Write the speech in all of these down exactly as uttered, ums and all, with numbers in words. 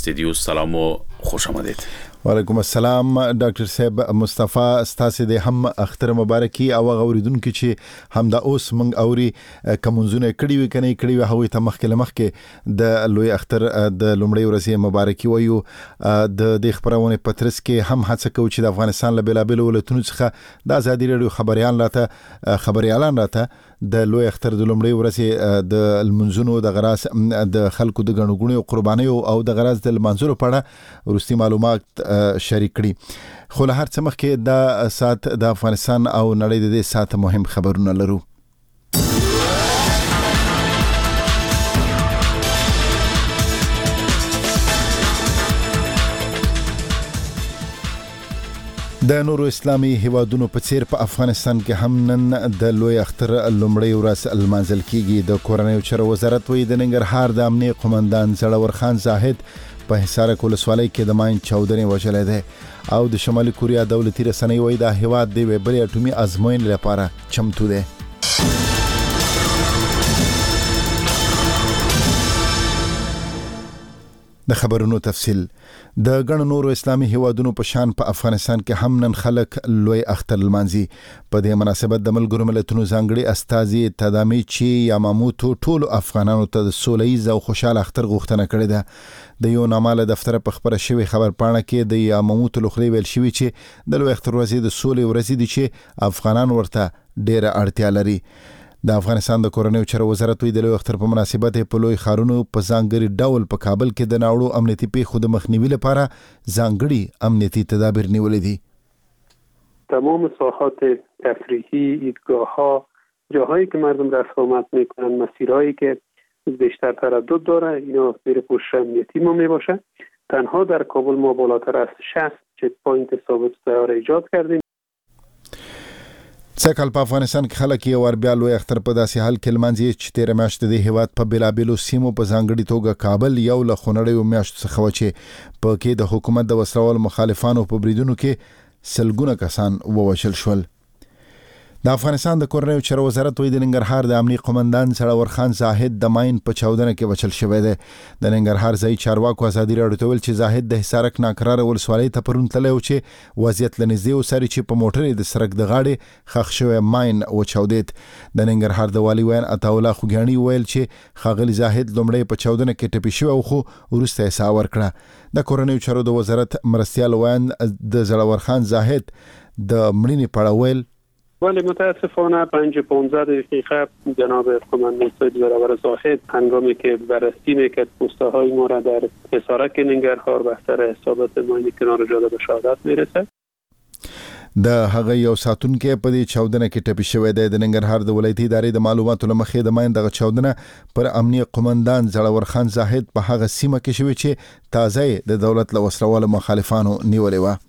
سیدیو سلام و خوش آمدید. وعلیکم السلام ډاکټر صاحب مصطفی ستاسو د هم اختر مبارکي او غوریدونکو چې هم د اوس منګ اوري کومزونه کړي وي کني کړي وي هغه ته مخکله مخکې د لوی اختر د لومړی ورځې مبارکي وایو. د د خبرونه پترس کې هم هڅه کوي چې د افغانستان له بلابل ولایتونو څخه د ازادي رادیو خبريال راته خبريالان راته د لوی اختر د لومړی ورځې د المنځونو د غراس د خلکو د غنوګونو او قربانیو او د غراس د منځورو په اړه ورستي معلومات شریک کړي. خو له هر څه مخکې د سات د افغانستان او نړۍ د دې سات مهم خبرونه لرو. د نورو اسلامي هیوادونو په څیر په افغانستان کې هم نن د لوی اختر لومړی ورځ المنځل کیږي. د کورنیو چارو وزارت وایي د ننګرهار د امنیه قومندان زړور خان زاهد په حصار ولسوالۍ کې د ماین چاودنې وژلې ده او د شمالي کوریا دولتي رسنۍ وایي د هیواد د بلې اټومي ازموینې لپاره چمتو ده. د خبرونو تفصیل. د ګڼ نورو اسلامي هیوادونو په شان په افغانستان کې هم نن خلک لوی اختر لمانځي. په دې مناسبت د ملګرو ملتونو ځانګړي استازي تدامي چی یاماموتو ټول افغانانو ته د سولهییز او خوشاله اختر غوښتنه کړې ده. د یو ناماله دفتر په خبره شوی خبر پاڼه کې د یاماموتو لخوا ویل شوی چې د لوی اختر ورځې د سولې ورځې دي چې افغانان ورته ډېره اړتیا لري. د افغانستان د کورنیو چارو وزارت وی د لوی اختر په مناسبت په لوی خارونو په ځانګړي ډول په کابل کې د ناوړو امنیتي پیښو د مخنیوي لپاره ځانګړي امنیتي تدابیر نیولې دي. تمام ساحات تفریحی، ایدگاه‌ها، جاهایی که مردم رفت آمد میکنن، مسیرهایی که بیشتر تردد داره، اینا زیر پوشش امنیتی ما میباشه. تنها در کابل ما بالاتر از شصت چک پوینت ثابت التیار ایجاد کردیم. سکهال په افغانستان کې خلک یو ور بیا لوی اختر په داسې حال کې لمانځي چې تیر میاشت د هیواد په بلابلو سیمو په ځانګړي توګه کابل یو له خونړیو میاشتو څخه و چې په کې د حکومت د وسلوال مخالفانو په بریدونو کې سلګونه کسان ووژل شول. د افغانستان د کورنیو چارو وزارت وایي د ننګرهار د امنیه قومندان زړور خان زاهد د ماین په چاودنه کې وژل شوی دی. د ننګرهار ځای چارواکو ازادي راډیو ته ویل چې زاهد د حصارک ناکراره ولسوالۍ ته پرون تللی و چې وضعیت له نږدې وڅاري چې په موټر د سړک د غاړې ښخ شوی ماین وچاودېد. د ننګرهار د والي ویان عطاالله خوږیاڼي ویل چې ښاغلي زاهد لومړی په چاودنه کې ټپي شوی و خو وروسته یې ساه ورکړه. د کورنیو چارو د وزارت مرستیال ویان د زړور خان زاهد د مړینې په اړه ویل ولی متاسفانه پنج پانزده دقیقه جناب قومندان سید زړور زاهد هنگامی که بررسی میکرد پوسته های ما را در حصارک ننگرهار بستر حسابات ماین کنار جاده به شهادت میرسد. د هغه یو ساتونکو په دې چاودنه کې ټپي شوی دی. د ننګرهار د ولایتي ادارې د معلوماتو لمخې د ماین دغه چاودنه پر امنیه قومندان زړور خان زاهد په هغه سیمه کې شوی چې تازه د دولت له وسلوالو مخالفانو نیولې و.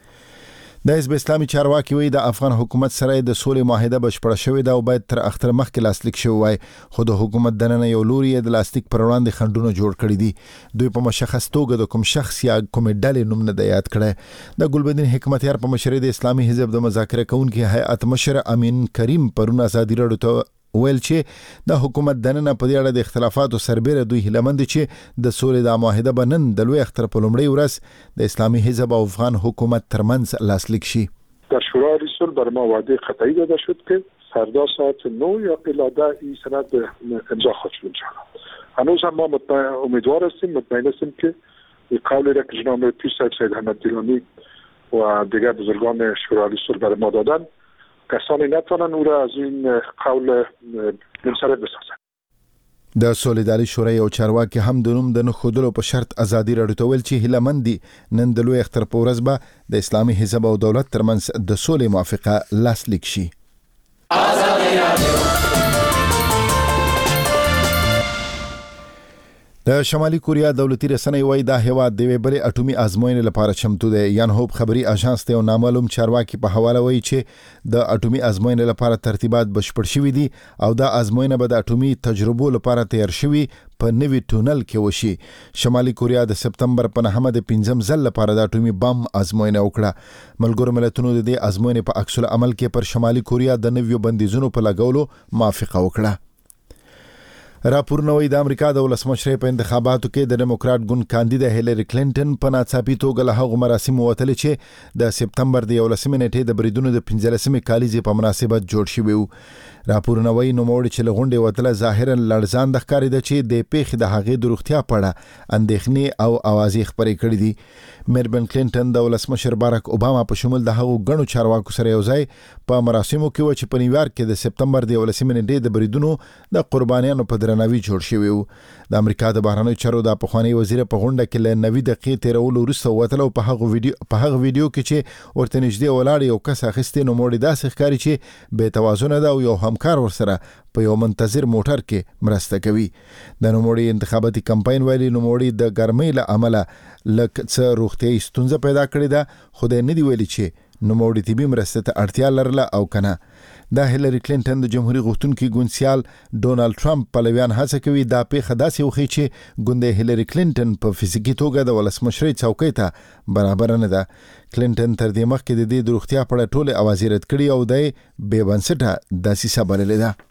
د حزب اسلامي چارواکي وایي د افغان حکومت سره د سولې معاهده بشپړه شوې ده او باید تر اختر مخکې لاسلیک شوی وای. خو د حکومت دننه یو لوري د لاستیک پر وړاندې خنډونه جوړ کړي دي. دوی په مشخص توګه د کوم شخص یا کوم ډلې نوم نه دی یاد کړی. د ګلبدین حکمتیار په مشرۍ د اسلامي حزب د مذاکره کوونکي هیئت مشر امین کریم پرون ازادي راډیو ته ویل چې د حکومت دننه په دې اړه د اختلافاتو سربېره دوی هیلهمند چې د سولې د معاهده به نن د لوی اختر په لومړۍ ورځ د اسلامي حزب او افغان حکومت ترمنځ لاسلیک شي. در شورای رسول بر ما وعده قطعی داده شد که فردا ساعت نه یا الی ده این سند امضا خواهد شد انشاءالله. هنوز هم ما مطمئن امیدوار هستیم مطمئن هستیم که قولی را که جناب پیر صاحب سید احمد دیلانی و دیگر بزرگان شورای رسول بر ما دادن کسانی نتوانن او را از این قول منصرف بسازن. د سولیداری شورای او چارواکي هم د نوم د نخودلو په شرط ازادي راډیو ته ویل چې هیلمندي نن د لوی اختر په ورځ به د اسلامي حزب او دولت ترمنځ د سولې موافقه لاسلیک شي. ازادي راډیو د شمالي کوریا دولتي رسنۍ وایي دا هیواد د بلې اټومي ازموینې لپاره چمتو دی. یانهوب خبري اژانس ته یو نامعلوم چارواکي په حواله وایي چې د اټومي ازموینې لپاره ترتیبات بشپړ شوي دي او دا ازموینه به د اټومي تجربو لپاره تیار شوي په نوي ټونل کې وشي. شمالي کوریا د سپتمبر په نهمه د پنځم ځل لپاره د اټومي بم ازموینه وکړه. ملګرو ملتونو د دې ازموینې په عکس العمل کې پر شمالي کوریا د نویو بندیزونو په لګولو موافقه وکړه. راپورونه وايي د امریکا د ولسمشرۍ په انتخاباتو کې د ډیموکرات ګوند کاندیده هیلری کلینټن په ناڅاپي توګه له هغو مراسمو وتلې چې د سپتمبر د یولسمې نیټې د بریدونو د پنځلسمې کالیزې په مناسبت جوړ شوي وو. راپورونه وايي نوموړي چې له غونډې وتله ظاهرا لړزان د ښکارېده چې د پیښې د هغې د روغتیا په اړه اندېښنې او اوازې خپرې کړې دي. میربن کلینټن د ولسمشر باراک اوباما په شمول د هغو ګڼو چارواکو سره یو ځای په مراسمو کې و چې په نیویارک کې د سپتمبر د یولسمې نیټې د بریدونو د قربانیانو په درناوي جوړ شوی وو. د امریکا د بهرنیو چارو د پخوانی وزیر په غونډه کې له نوي دقیقې تیرولو وروسته وتلو په هغه ویډیو په هغه ویډیو کې چې ورته نږدې ولاړ یو کس اخیستې نوموړي داسې ښکاري چې بې توازنه ده او یو همکار ورسره په یو منتظر موټر کې مرسته کوي. د نوموړي انتخاباتي کمپاین ویلي نوموړي د ګرمۍ له امله لکه څه روغتیایي ستونزه پیدا کړې ده، خو دی نه دی ویلي چې نوموړي طبي مرستې ته اړتیا لرله او کنه. دا هیلری کلینټن د جمهوریت غوښتونکي ګوندسیال ډونالد ټرمپ پلویان هڅه کوي دا پیښه داسې وښيي چې ګوند هیلری کلینټن په فزیکي توګه د ولسمشرۍ څوکۍ ته برابر نه ده. کلینټن تر دې مخکې د دې د روغتیا په اړه ټولې اوازې رد کړي او دی بې بنسټه دسیسه بللې ده.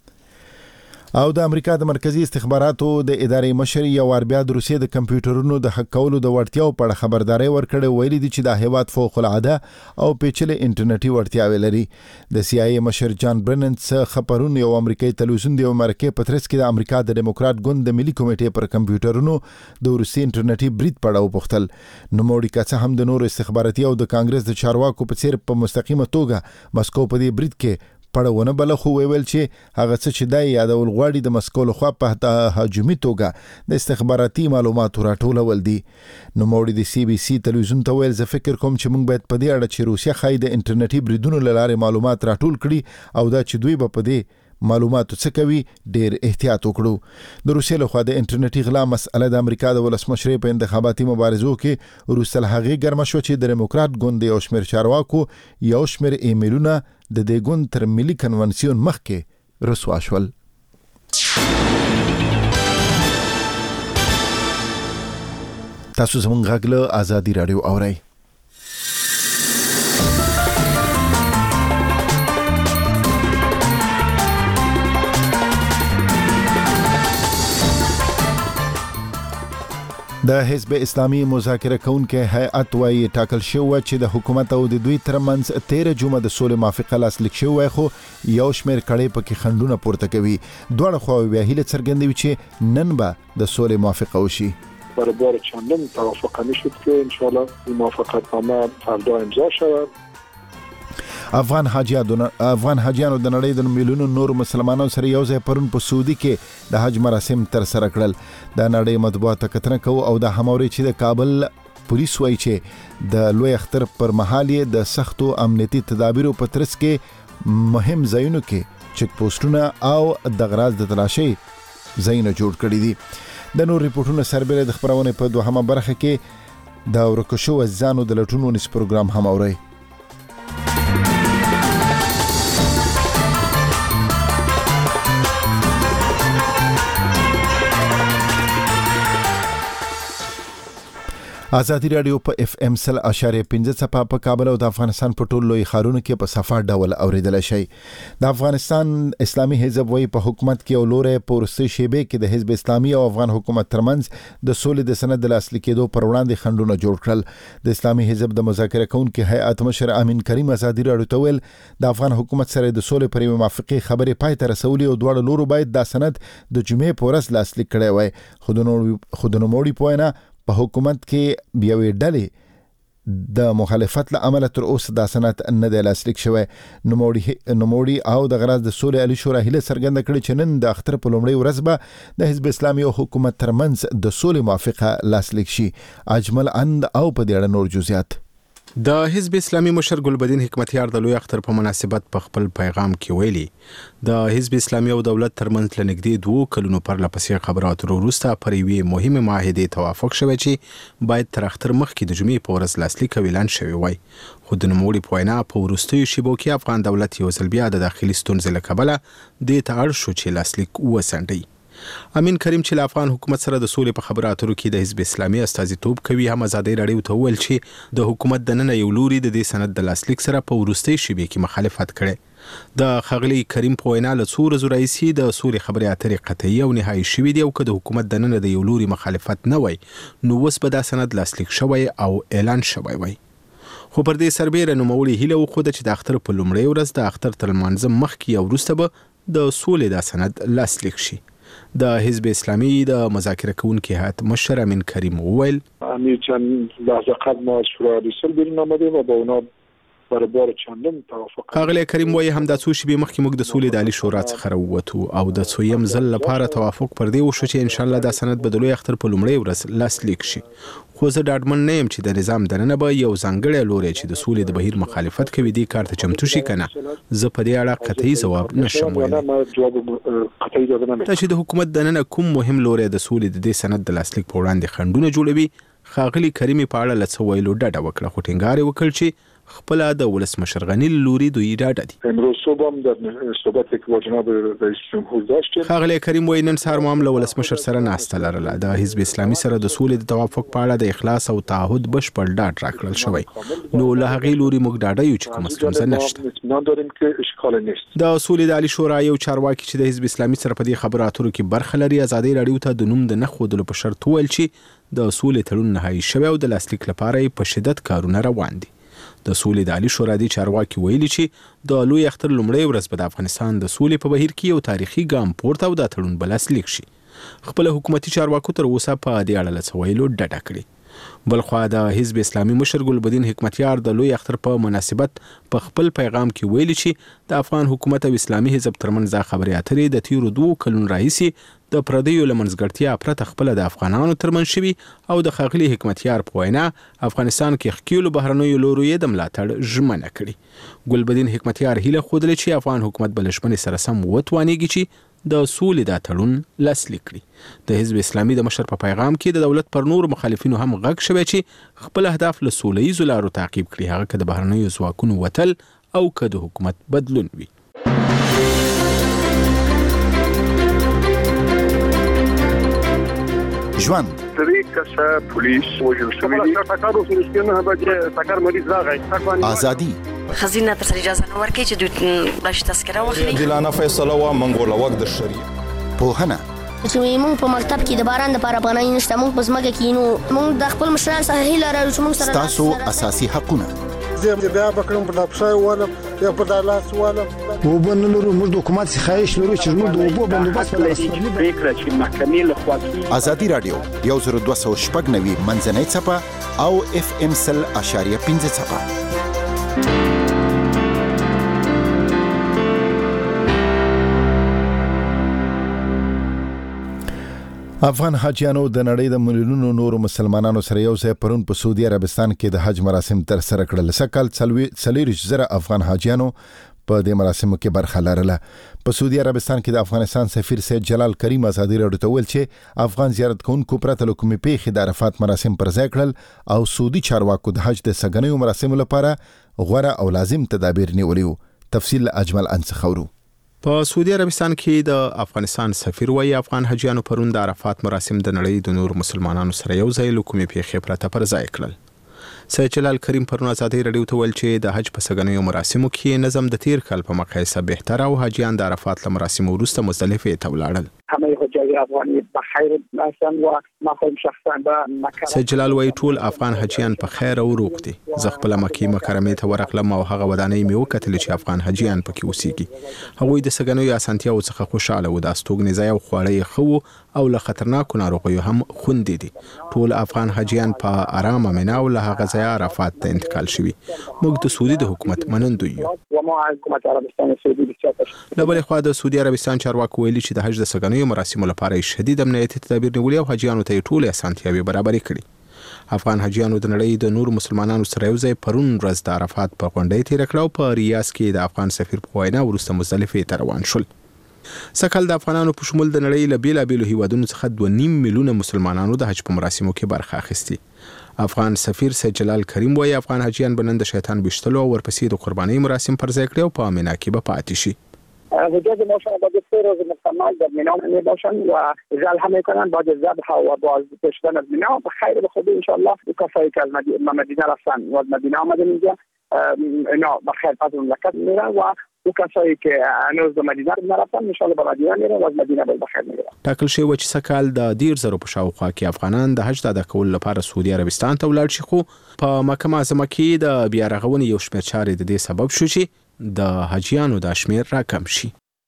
او د امریکا د مرکزی استخباراتو د ادارې مشر یو وار بیا د روسیې د کمپیوټرونو د حق کولو د وړتیاو په اړه خبرداري ورکړې، ویلي دي چې د هیواد فوق العاده او پیچلې انټرنیټي وړتیاوې لري. د سی آی ای مشر جان برنن څخه خبرونه یو امریکایي تلویزیون دی مرکه پترس کې د امریکا د ډیموکرات ګوند د ملي کمیټې پر کمپیوټرونو د روسي انټرنیټي برید په اړه وپوښتل. نوموړي که څه هم د نور استخباراتي او د کانګرس د چارواکو په څیر په مستقیمه توګه مسکو په دې برید کې پړونه بل خو ویل چې هغه څه چې دای یادول غواړي د مسکو لخوا په هجومي توګه د استخباراتي معلوماتو راټولول دي. نوموړي د سی بي سي تلویزیون ته ویل زه فکر کوم چې موږ باید په دې اړه چې روسیا خای د انټرنیټي بریدونو له لارې معلومات راټول کړي او دا چې دوی به په دې معلوماتو څه کوي ډیر احتیاط وکړو. د روسیې لخوا د انټرنیټي غلا مسأله د امریکا د ولسمشرۍ په انتخاباتي مبارزو کې وروسته له هغې ګرمه شوه چې د ډیموکرات ګوند یو شمېر چارواکو یو شمېر ایمیلونه د دې ګوند تر ملي کنونسیون مخکې رسوا شول. تاسو زموږ غږ له آزادي راډیو اورئ. د حزب اسلامي مذاکره کوونکي هیئت وايي ټاکل شوی چې د حکومت او د دوی ترمنځ تیره جمعه د سولې موافقه لاسلیک شوی، خو یو شمېر کړۍ پکې خنډونه پورته کوي. دواړه خواوې بیا هیله څرګندوي چې نن به د سولې موافقه وشي. برای بار چندم توافق نشد که انشاءالله این موافقتنامه فردا امضا شود. افغان حاجیانو افغان حاجیانو د نړۍ د میلیونونو نور مسلمانانو سره یو ځای پرون په سعودي کې د حج مراسم تر سره کړل. د نړۍ مطبوعات کتنه کوي او د هماوري چې د کابل پولیس وایي چې د لوی اختر پر مهال یې د سختو امنیتي تدابیرو په ترڅ کې مهم ځایونو کې چک پوسټونه او د غراض د تلاشي ځایونه جوړ کړي دي. د نور ریپورتونو سربېره د خبرونه په دوهمه برخه کې د ورکشو ځانو د لټونو نس پروګرام هم اوري. آزادی رادیو په اف ام سل اشاریه پنځه څپه په کابل او د افغانستان په ټولو لوی ښارونو کې په صفا ډول اوریدل شي. د افغانستان اسلامي حزب وایي په حکومت کې اولوره پورسته شیبه کې د حزب اسلامي او افغان حکومت ترمنځ د سولې د سند د لاسلیک کېدو پر وړاندې خنډونه جوړ کړل. د اسلامي حزب د مذاکره کوونکي هیئت مشر امین کریم آزادی رادیو ته ویل د افغان حکومت سره د سولې پر موافقه خبرې پای ته رسولي او دواړه لورو باید دا سند د جمعې په ورځ لاسلیک کړي وای. خو د نوموړي په وینا په حکومت کې بیاوي ډلې د مخالفت له امله تر اوسه دا سند نه دی لاسلیک شوی. نوموړي نوموړي او د غراض د سولې علي شورا هیله څرګنده کړې چې نن د اختر په لومړۍ ورځ به د حزب اسلامي او حکومت ترمنځ د سولې موافقه لاسلیک شي. اجمل اند او په دې اړه نور جزئیات. د حزب اسلامي مشر ګلبدین حکمتیار د لوی اختر په مناسبت په خپل پیغام کې ویلي د حزب اسلامي او دولت ترمنځ لنګدې دوه کلونو پر لپسې خبرات وروسته پر یوې مهمه معاهده توافق شوی چې باید تر اختر مخکې د جمعې په ورځ لاسلیک اعلان شوی وای. خو د نوموړي په وینا په وروستیو شیبو کې افغان دولت یو ځل بیا د داخلي ستونزې له کبله دې ته اړ شو چې لاسلیک وسنډي. امین کریم چې له افغان حکومت سره د سولې په خبرو اترو کې د حزب اسلامي استازیتوب کوي هم آزادۍ راډیو ته وویل چې د حکومت دننه یو لوري د دې سند د لاسلیک سره په وروستۍ شیبې کې مخالفت کړي. د ښاغلي کریم په وینا له څو ورځو راهیسې د سولې خبرې اترې قطعي او نهایي شوي دي او که د حکومت دننه د یو لوري مخالفت نه وای نو اوس به دا سند لاسلیک شوی او اعلان شوی وای. خو پر دې سربیره نوموړي هیله وښوده چې د اختر په لومړۍ ورځ د اختر تر لمانځه مخکې او وروسته به د سولې دا سند لاسلیک شي. د حزب اسلامي د مذاکره کوونکي هیئت مشر امین کریم وویل همین چند لحظه قبل ما از شورای ریسل بیرون آمدیم و با اونا برای بار چندم توافق ښاغلی کریم وایي همدا څو شېبې مخکې موږ د سولې د عالي شورا څخه راووتو او د څویم ځل لپاره توافق پر دې وشو چې انشاءالله دا سند به د لوی اختر په لومړۍ ورځ لاسلیک شي. خو زه ډاډمن نه یم چې د نظام دننه به یو ځانګړی لوری چې د سولې د بهیر مخالفت کوي دې کار ته چمتو شي که نه. زه په دې اړه قطعي ځواب نشم ویلی. دا چې د حکومت دننه کوم مهم لوری د سولې د دې سند د لاسلیک په وړاندې خنډونه جوړوي ښاغلي کریمي په اړه له څه ویلو ډډه وکړه خو ټینګار یې وکړ چې خپله د ولسمشر غني لوري دوی ډاډه دي. امروز صبح هم در صحبتی که با جناب رئیس جمهور داشتیم ښاغلی کریم وایي نن سهار مو هم له ولسمشر سره ناسته لرله. د حزب اسلامي سره د سولې د توافق په اړه د اخلاص او تعهد بشپړ ډاډ راکړل شوی نو له هغې لوري موږ ډاډه یو چې کومه ستونزه نشته. د سولې د عالي شورا یو چارواکي چې د حزب اسلامي سره په دې خبرو اترو کې برخه لري ازادي راډیو ته د نوم د نه ښودلو په شرط وویل چې د سولې تړون نهایي شوی او د لاسلیک لپاره یې په شدت کارونه روان دي. د سولې د عالي شورا دی چارواکي ویلي چې د لوی اختر لومړۍ ورځ به د افغانستان د سولې په بهیر کې یو تاریخي ګام پورته او دا تړون به لاسلیک شي. خپل حکومتي چارواکو تر اوسه په دې اړه له څه ویلو ډډه کړې. بلخوا د حزب اسلامي مشر ګلبدین حکمتیار د لوی اختر په مناسبت په خپل پیغام کې ویلي چې د افغان حکومت او اسلامي حزب ترمنځ دا خبرې اترې د تیرو دوو کلونو راهیسې د پردیو له منځګړتیا پرته خپله د افغانانو ترمنځ شوي او د ښاغلي حکمتیار په وینا افغانستان کې ښکېلو بهرنیو لورو یې د ملاتړ ژمنه کړې. ګلبدین حکمتیار هیله ښودلې چې افغان حکومت به له ژمنې سره سم وتوانیږي چې د سولې دا تړون لاسلیک کړي. د حزب اسلامي د مشر په پیغام کې د دولت پر نور مخالفینو هم غږ شوی چې خپل اهداف له سوله ییزو لارو تعقیب کړي هغه که د بهرنیو ځواکونو وتل او که د حکومت بدلون وي. ژوند درې کسه پولیس وژل شوي دي. ټکر وشو چې نه به ټکر مریض راغی. ازادي خزینه تر اجازه نه ورکړي چې دوی بلش تذکره واخلي. عادلانه فیصله و منګوله وخت د شریعت پوهنه چې موږ په مکتب کې د باران لپاره افغانۍ نشته موږ په ځمکه کې نو موږ د خپل مشران څخه هیله لرو چې موږ سره تاسو اساسي حقونه زه بیا بکرم په لپسای ولم یا په لاس ولم وبن لرو موږ د حکومت خواهش لرو چې موږ د وبو بندوبست لرو فکر چې محکمې له خوا ازادي رادیو یو زر دوه سوه شپږ نوي منځنۍ څپه او اف ام سل اشاریه پنځه څپه. افغان حاجیانو د نړۍ د ملیونونو نورو مسلمانانو سره یو ځای پرون په سعودي عربستان کې د حج مراسم تر سره کړل. سکهال څلوېښت زره افغان حاجیانو په دې مراسمو کې برخه لرله. په سعودي عربستان کې د افغانستان سفیر سید جلال کریم ازادي راډیو ته ویل چې افغان زیارت کوونکو پرته له کومې پیښې د عرفات مراسم پر ځای کړل او سعودي چارواکو د حج د سګنیو مراسمو لپاره غوره او لازم تدابیر نیولي وو. تفصیل اجمل انڅخورو. په سعودي عربستان کې د افغانستان سفیر وایي افغان حاجیانو پرون د عرفات مراسم د نړۍ د نور مسلمانانو سره یو ځای له کومې پیښې پرته پر ځای کړل. سید جلال کریم پرون ازادي راډیو ته ویل چې د حج په سګنیو مراسمو کې نظم د تیر کال په مقایسه بهتر او حاجیان د عرفات له مراسمو وروسته مزدلفه ته ولاړل. همه حجاج افغانی بخیر هستند و ما خودم شخصا به مکه. سید جلال وایي ټول افغان حجیان په خیر او روغ دي. زه خپل مکه مکرمه ته ورغلم او هغه ودانۍ مې وکتل چې افغان حجیان پکې اوسېږي. هغوی د سګنیو اسانتیاو څخه خوشاله وو. د استوګنې ځای او خواړه یې ښه وو او له خطرناکو ناروغیو هم خوندي دي. ټول افغان حجیان په آرامه منا او له هغه ځایه عرفات ته انتقال شوي. موږ د سعودي د حکومت منندوی یو. له بلې خوا د سعودي عربستان چارواکو ویلي چې د حج د سګنیو مراسمو لپاره شدید امنیتي تدابیر نیولي او حاجیانو ته ټول اسانتیاوې برابرې کړي. افغان حاجیانو د نړۍ د نور مسلمانانو سره یو ځای پرون ورځ د عرفات په غونډۍ تېره کړه او په ریاض کې د افغان سفیر په وینا وروسته مزدلفې ته روان شول. سکهال د افغانانو په شمول د نړۍ له بېلابېلو هیوادونو څخه دوه نیم میلیونه مسلمانانو د حج په مراسمو کې برخه اخیستې. افغان سفیر سید جلال کریم وایي افغان حاجیان به نن د شیطان ویشتلو او ورپسې د قربانۍ مراسم پر ځای کړي او په مینا کې به پاتې شي. حجاج ما شاء الله سه روز مکمل در مینا می باشند و ذبح میکنند بعد از ذبح و باز داشتن از مینا بخیر به خود ان شاء الله کسایی که از مدینه رفتن و از مدینه آمدن اینجا اینا بخیر پس مملکت میرن و او کسایی که هنوز به مدینه نرفتن ان شاء الله به مدینه میرن و از مدینه به بخیر میرن. ټاکل شوی و چې سکهال د ډیر زرو په شاوخوا کې افغانان د حج د ادا کولو لپاره سعودي عربستان ته ولاړ شي، خو په مکه معظمه کې د بیا رغونې یو شمېر چارې د دې سبب شو چې د حاجیانو د شمېر راکم شي.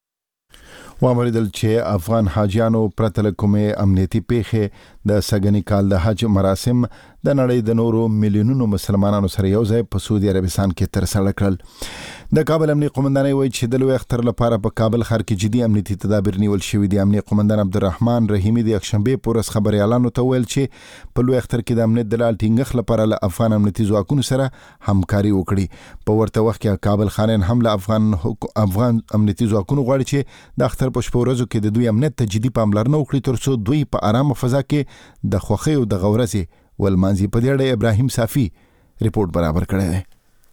وامریدل چې افغان حاجیانو پرته له کومې امنیتي پیښې د سګنی کال د حج مراسم د نړۍ د نورو میلیونونو مسلمانانو سره یو ځای په سعودي عربستان کې ترسره کړل. د کابل امنیه قومندانۍ وایي چې د لوی اختر لپاره په کابل ښار کې جدي امنیتي تدابیر نیول شوي دي. امنیه قومندان عبدالرحمن رحیمي د یکشنبې په ورځ خبریالانو ته ویل چې په لوی اختر کې د امنیت د لال ټینګښت لپاره له افغان امنیتي ځواکونو سره همکاري وکړي. په ورته وخت کې کابل خانین هم له افغان افغان امنیتي ځواکونو غواړي چې د اختر په شپو ورځو کې د دوی امنیت ته جدي پاملرنه وکړي ترڅو دوی په آرامه فضا کې د خوښۍ او د غورزې ولمانځي. په دې اړه ابراهیم صافي ریپورت برابر کړی دی.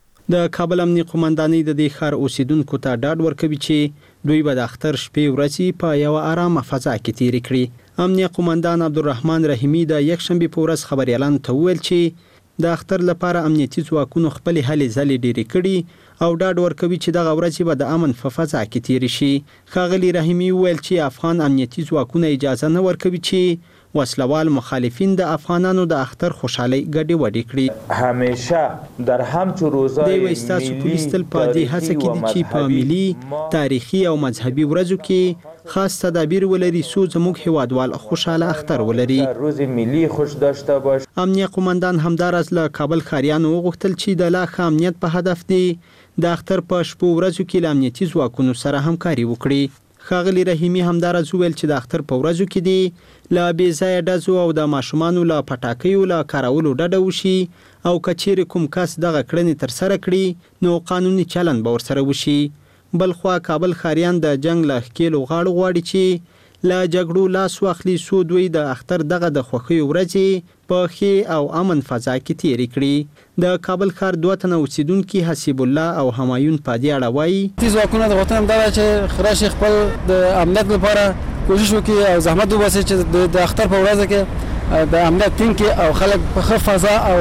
د کابل امنیه قومندانۍ د دې ښار اوسیدونکو ته ډاډ ورکوي چې دوی به د اختر شپې ورځې په یو آرامه فضا کې تیرې کړي. امنیه قومندان عبدالرحمن رحیمي د یکشنبې په ورځ خبریالانو ته وویل چې د اختر لپاره امنیتي ځواکونو خپلې هلې ځلې ډېرې کړي او ډاډ ورکوي چې دغه ورځې به د امن په فضا کې تیرې شي. ښاغلي رحیمي وویل چې افغان امنیتي ځواکونه اجازه نه ورکوي چې وسلوال مخالفین د افغانانو د اختر خوشحالي ګډې وډې کړي. همیشه در همچو روزای ملي استاسو پولیس تل په دې هڅه کې دي چې په ملي تاریخي او مذهبي ورځو کې خاص تدابیر ولري څو زموږ هیوادوال خوشاله اختر ولري. روز ملي خوش داشته باش. امنیه قومندان همدارز له کابل ښاریانو وغوښتل چې د لا ښه امنیت په هدف دی د اختر په شپو ورځو کې له امنیتي ځواکونو سره همکاري وکړي. ښاغلي رحیمي همدارز وویل چې د اختر په ورځو کې دی له بې ځایه ډزو او د ماشومانو له پټاکیو له کارولو ډډه وشي او که چیرې کوم کس دغه کړنې ترسره کړي نو قانوني چلند به ورسره وشي. بلخوا کابل ښاریان د جنګ له ښکېلو غاړو غواړي چې له جګړو لاس واخلي څو دوی د اختر دغه د خوښیو ورځې په ښې او امن فضا کې تیرې کړي. د کابل ښار دوه تنه اوسیدونکي حسیب الله او همایون په دې اړه وایي ځواکونه د وطن همدا چې خراشي خپل د امنیت لپاره کوشش وکړي او زحمت وباسي چې د اختر په ورځ کې د امنیت ټینګ کړي او خلک په ښه فضا او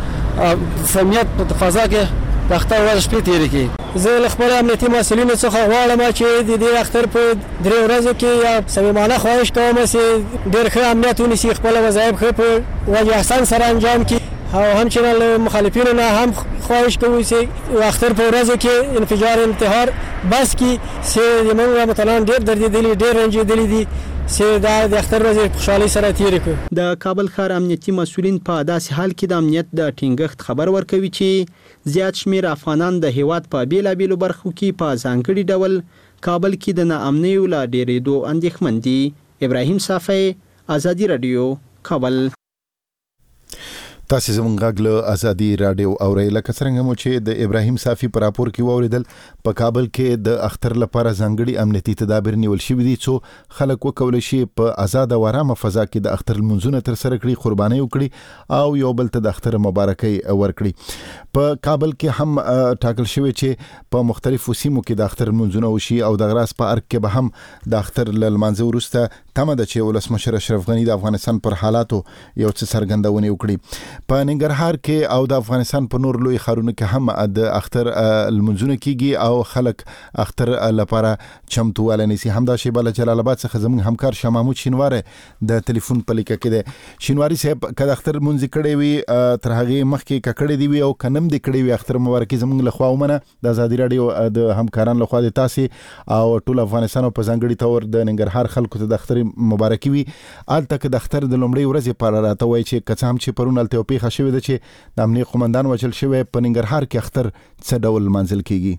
ښه سمیت په فضا کې د اختر ورځ شپې تیرې کړي. زه له خپل امنیتي مسؤلینو څخه غواړم چې د دې اختر په درې ورځو کې یا صمیمانه خواهش کوم چې ډېر ښه امنیت ونیسي، خپل وظایف ښه په وجه احسان سره انجام کړي او همچنان له مخالفینو نه هم خواهش کوو چې اختر په ورځو کې انفجار انتحار بس کړي چې زموږ متلان ډېر دردېدلي ډېر رنجېدلي دي چې دا د اختر ورځې په خوشحالۍ سره تیرې کړو. د کابل ښار امنیتي مسؤلین په داسې حال کې د امنیت د ټینګښت خبر ورکوي چې زیات شمېر افغانان د هیواد په بیلابیلو برخو کې په ځانګړي ډول کابل کې د ناامنیو له ډېرېدو اندېښمن دي. ابراهیم صافی، ازادي رادیو، کابل. تاسو زموږ غږ له ازادي رادیو اورئ. لکه څنګه مو چې د ابراهیم صافي پر راپور کې واوریدل، په کابل کې د اختر لپاره ځانګړي امنیتي تدابیر نیول شوي دي څو خلک وکولی شي په آزاد او آرامه فضا کې د اختر لمونځونه ترسره کړي، قرباني وکړي او یو بل ته د اختر مبارکي ورکړي. په کابل کې هم ټاکل شوی چې په مختلفو سیمو کې د اختر لمونځونه وشي او د غراس په ارګ کې به هم د اختر له لمانځه وروسته تمه ده چې ولسمشر اشرف غني د افغانستان پر حالاتو یو څه څرګندونې وکړي. په ننګرهار کې او د افغانستان په نور لوی ښارونو کې هم د اختر لمونځونه کیږي او خلک اختر لپاره چمتووالی نیسي. همدا شیبه له جلال آباد څخه زموږ همکار شاه محمود شینواری د ټلیفون په لیکه کې دی. شینواری صاحب، که د اختر لمونځ کړی وي تر هغې مخکې که کړی دی وي او که نم دی کړی وي اختر مبارکي زموږ لخوا ومنه. د ازادي راډیو د همکاران لخوا د تاسې او ټول افغانستان او په ځانګړي طور د ننګرهار خلکو ته د اختر مبارکي وي. هلته که د اختر د لومړۍ ورځې په اړه راته وایي چې که څه هم چې پرون هلته یو پیښه شوې ده چې د امنیه قومندان وژل شوی، په ننګرهار کې اختر څه ډول لمانځل کیږي؟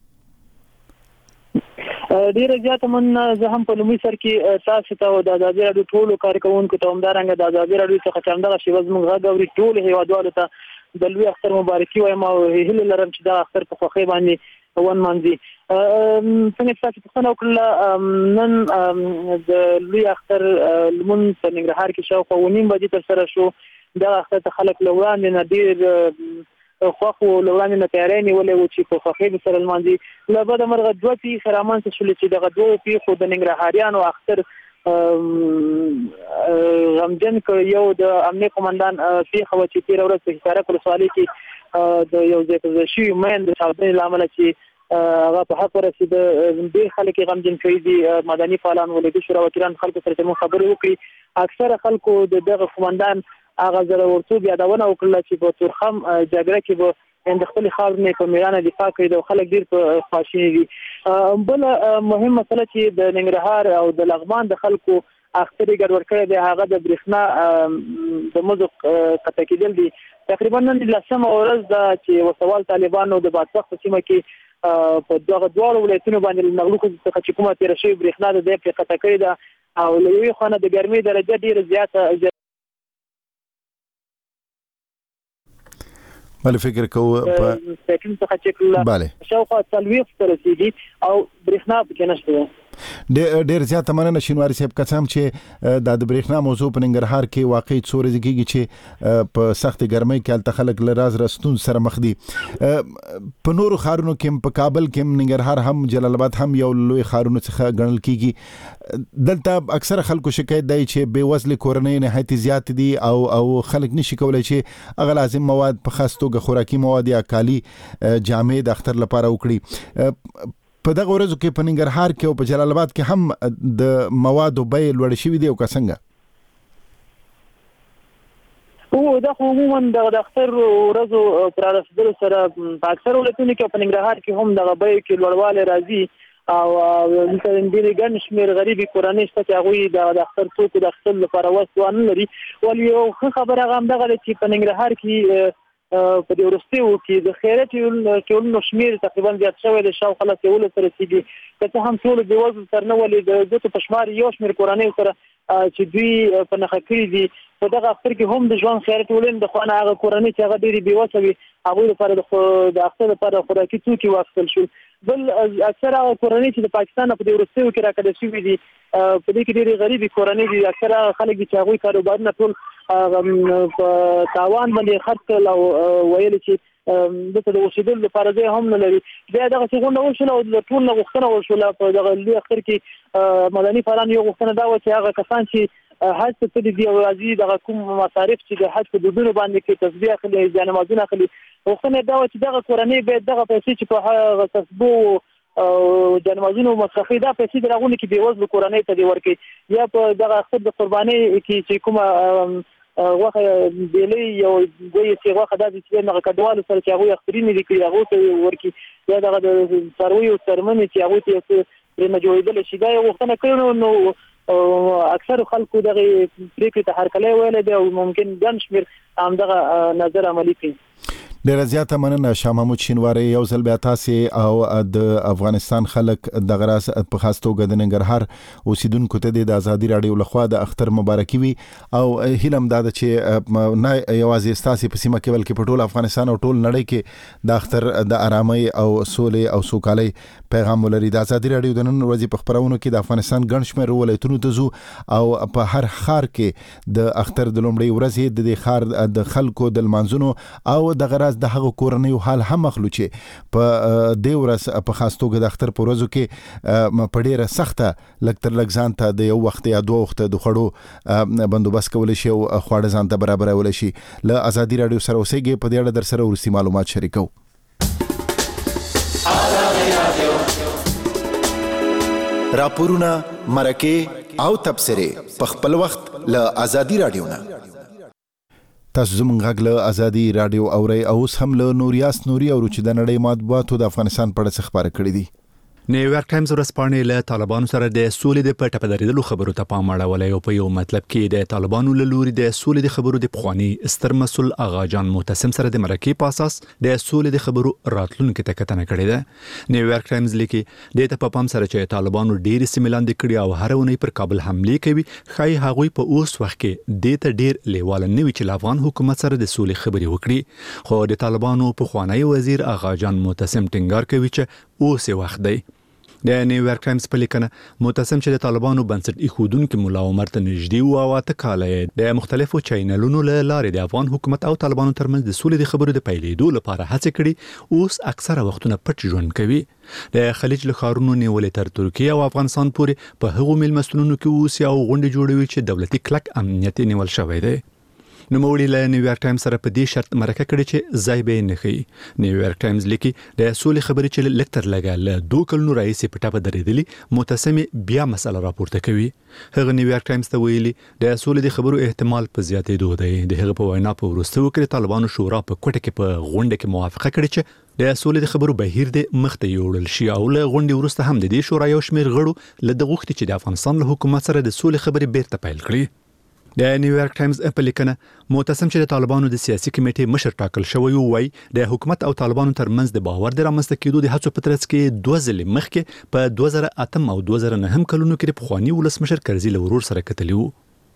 ډیره زیاته من زه هم په لومړي سر کې تاسو ته او د ازادي راډیو ټولو کارکوونکو ته همدارنګه د ازادي راډیو څخه چې همدغه شیبه زموږ غږ اوري ټولو هیوادوالو ته د لوی اختر مبارکي وایم او هیله لرم چې دا اختر په خوښۍ باندې ونمانځي. څنګه چې تاسو پوښتنه وکړله، نن د لوی اختر لمونځ په ننګرهار کې شاوخوا اوه نیم بجې ترسره شو. دا اختر ته خلک له وړاندې نه ډېر خوښ وو، له وړاندې نه تیاری نیولی وو چې په خوښۍ به سره لمانځي. له بده مرغه دوه پیښې رامنځته شولې چې دغه دوو پیښو د ننګرهاریانو اختر غمجن کړ. یو د امنیه قومندان پیښه وه چې تېره ورځ په حصارک ولسوالۍ کې د یو ځای پر ځای شوي مین د چاودنې له امله چې هغه په حق ورسید ډیر خلک غمجن کړي دي مدني فعالان ولې شورا وکیلان خلکو سره مو خبرې وکړي اکثره خلکو د دغه قومندان هغه زره ورته یادونه وکړه چې په تورخم جګړه کې به اند خپل خاورې په میدان دفاع کوي د خلک ډیر په خواشینی دي بل مهم مسله چې د ننګرهار او د لغمان د خلکو اختري ګډوډ کړي د هغه د برېښنا د مزق قطع کېدل دي تقریبا نن لسمه ورځ د چې وسوال طالبانو د بادسخ په سیمه کې په دغه دوه ولایتونو باندې نغلوکو څخه چې کومه تیر شوی برېښنا د دې په قطع کړي ده او له یوې خانه د ګرمۍ درجه ډیره زیاته بله فکر کوو په سکند څخه چې کله بله شاوخوا څلوېښت ته رسیدي او برېښنا پکې نشته ډېر زیاته مننه شینواري صاحب که څه هم چې د برېښنا موضوع په ننګرهار کې واقعي څو ورځې کېږي چې په سخت ګرمۍ کې هلته خلک له راز راستون سره مخ دي په نورو ښارونو کې په کابل کې ننګرهار هم جلال آباد هم یو لوی ښارونو څخه ګڼل کېږي دلته اکثره خلکو شکایت دی چې بې وزلې کورنۍ نهایت زیات دي او او خلک نشي کولی چې هغه لازم مواد په خاص توګه خوراکي مواد یا کالي جامې د اختر لپاره وکړي په دغه ورځو کې په ننګرهار کې او په جلال آباد کې هم د موادو بیې لوړې شوي دي او که څنګه او دا خو عموما د اختر ورځو پر رسیدلو سره په اکثر ولایتونو کې په ننګرهار کې هم دغه بیې کې لوړوالی راځي او مثلا ډېرې ګڼ شمېر غریبې کورنۍ شته چې هغوی د اختر توکو د اخیستلو لپاره وس ونه لري ولې یو ښه خبره هغه همدغه ده چې په ننګرهار کې په دې وروستیو کې د خیرات ټولنو شمېر تقریبا زیات شوی دی شاوخوا لس یولس ته رسېږي که څه هم ټولو بېوزلو سره نه ولې د ګوتو په شمار یو شمېر کورنیو سره چې دوی په نښه کړي دي په دغه اختر کې هم د ژوند خیرات ټولنې د خوا نه هغه کورنۍ چې هغه ډېرې بېوسه وي هغوی لپاره د اختر لپاره خوراکي توکي واخیستل شول بل اکثر هغه کورنۍ چې د پاکستان په دې وروستیو کې راکډه شوي دي په دې کې ډېرې غریبې کورنۍ دي اکثر هغه خلک دي چې هغوی کاروبارونه ټول په تاوان باندې خرڅ کړل او ویل چې دلته د اوسېدلو لپاره ځای هم نه لري بیا دغسې غونډه وشوله او د ټول نه غوښتنه وشوله په دغه لوی اختر کې مدني فعالان یو غوښتنه دا وه چې هغه کسان چې حج ته تللي دي او راځي دغه کوم مصارف چې د حج په دودونو باندې کې تسبیح اخلي جانمازونه اخلي غوښتنه دا وه چې دغه کورنۍ باید دغه پیسې چې په هغه تسبو او جانمازونو مصرفي دا پیسې د هغونو کې بېوزلو کورنۍ ته دې ورکړي یا په دغه اختر د قربانۍ کې چې کومه غوښه بیلۍ یو دوی چې غوښه داسې چې دغه کډوالو سره چې هغوی اخترینې دي کړي هغو ته ورکړي یا دغه د څارویو څرمنې چې هغوی ته پرې نه جوړېدلی شي دا یو غوښتنه کړې نو اکثرو خلکو دغه پرېکړې ته هرکلی ویلی دی او ممکن ګڼ شمېر همدغه نظر عملي کړي ډیره زیاته مننه شاه محمود شینواری یو ځل بیا تاسې او د افغانستان خلک دغه راز په خاص توګه د ننګرهار اوسیدونکو ته د ازادي راډیو لخوا د اختر مبارکي وي او هیله هم دا ده چې نه یوازې ستاسې په سیمه کې بلکې په ټول افغانستان او ټول نړۍ کې د اختر د ارامۍ او سولې او سوکالۍ پیغام ولري د ازادي راډیو د نن ورځې په خپرونو کې د افغانستان ګڼ شمېر ولایتونو ته ځو او په هر ښار کې د اختر د لومړۍ ورځې د دې ښار د خلکو د لمانځنو او دغه د هغه کورنیو حال هم اخلو چې په دې ورځ په خاص توګه د اختر په ورځو کې په ډیره سخته لږ تر لږ ځان ته د یو وخت یا دوه وخته د خوړو بندوبست کولی شي او خواړه ځان ته برابرولی شي له ازادي راډیو سره اوسېږئ په دې اړه در سره وروستي معلومات شریکو راپورونه مرکې او تبصرې په خپل وخت له ازادي راډیو نه تاسو زموږ غږ له ازادي راډیو اورئ او اوس هم له نوریاس نوري اورو چې د نړۍ مطبوعاتو د افغانستان په اړه څه خبره کړې دي نیویارک ټایمز ورځپاڼې له طالبانو سره د سولې د پټه پدریدلو خبرو ته پام اړولی او په یو مطلب کې د طالبانو له لوري د سولې د خبرو د پخواني ستر مسؤل آغا جان معتصم سره د مرکې په اساس د سولې د خبرو راتلونکو ته کتنه کړې ده نیویارک ټایمز لیکي د ته په پام سره چې طالبانو ډېر سیمې لاندې کړي او هر ونی پر کابل حمله کوي خای هغوی په اوس وخت کې د ته ډېر لیواله نه وی چې افغان حکومت سره د سولې خبرې وکړي خو د طالبانو پخوانی وزیر آغا جان معتصم ټینګار کوي چې اوس وخت دی د نیویارک ټایمز په لیکنه معتصم چې د طالبانو بنسټ ایښودونکي ملا عمر ته نږدې و او اته کاله د مختلفو چینلونو له لارې د افغان حکومت او طالبانو ترمنځ د سولې د خبرو د پیلېدو لپاره هڅې کړي اوس اکثره وختونه پټ ژوند کوي د خلیج له ښارونو نیولې تر ترکیه او افغانستان پورې په هغو میلمستونونو کې اوسي او غونډې جوړوي چې دولتي کلک امنیت نیول شوی دی نوموړي له نیویارک ټایمز سره په دې شرط مرکه کړې چې ځای به نه خي. نیویارک ټایمز لیکي د سولې خبرې چې لکتر لګا له دوه کلونو راځي په ټاپه درېدلې متسمې بیا مسله راپورته کوي. هغه نیویارک ټایمز ته ویلي د سولې د خبرو احتمال په زیاتېدو دی. د هغه په وینا په وروسته وکړي طالبانو شورا په کوټه کې په غونډه کې موافقه کړې چې د سولې د خبرو بهیر د مخته یوړل شي او له غونډې وروسته هم د دې شورا یو شمېر غړو له د غوښتي چې د افغانستان له حکومت سره د سولې خبرې بیرته پیل کړي. د نیویارک ټایمز په لیکنه معتصم چې د طالبانو د سیاسي کمیټې مشر ټاکل شوی وای د حکومت او طالبانو ترمنځ د باور د رامنځته کېدو د هڅو په ترڅ کې دوه ځلې مخکې په دوه زره اته او دوه زره نهه کلونو کې د پخواني ولسمشر کرزي له ورور سره کتلی وو.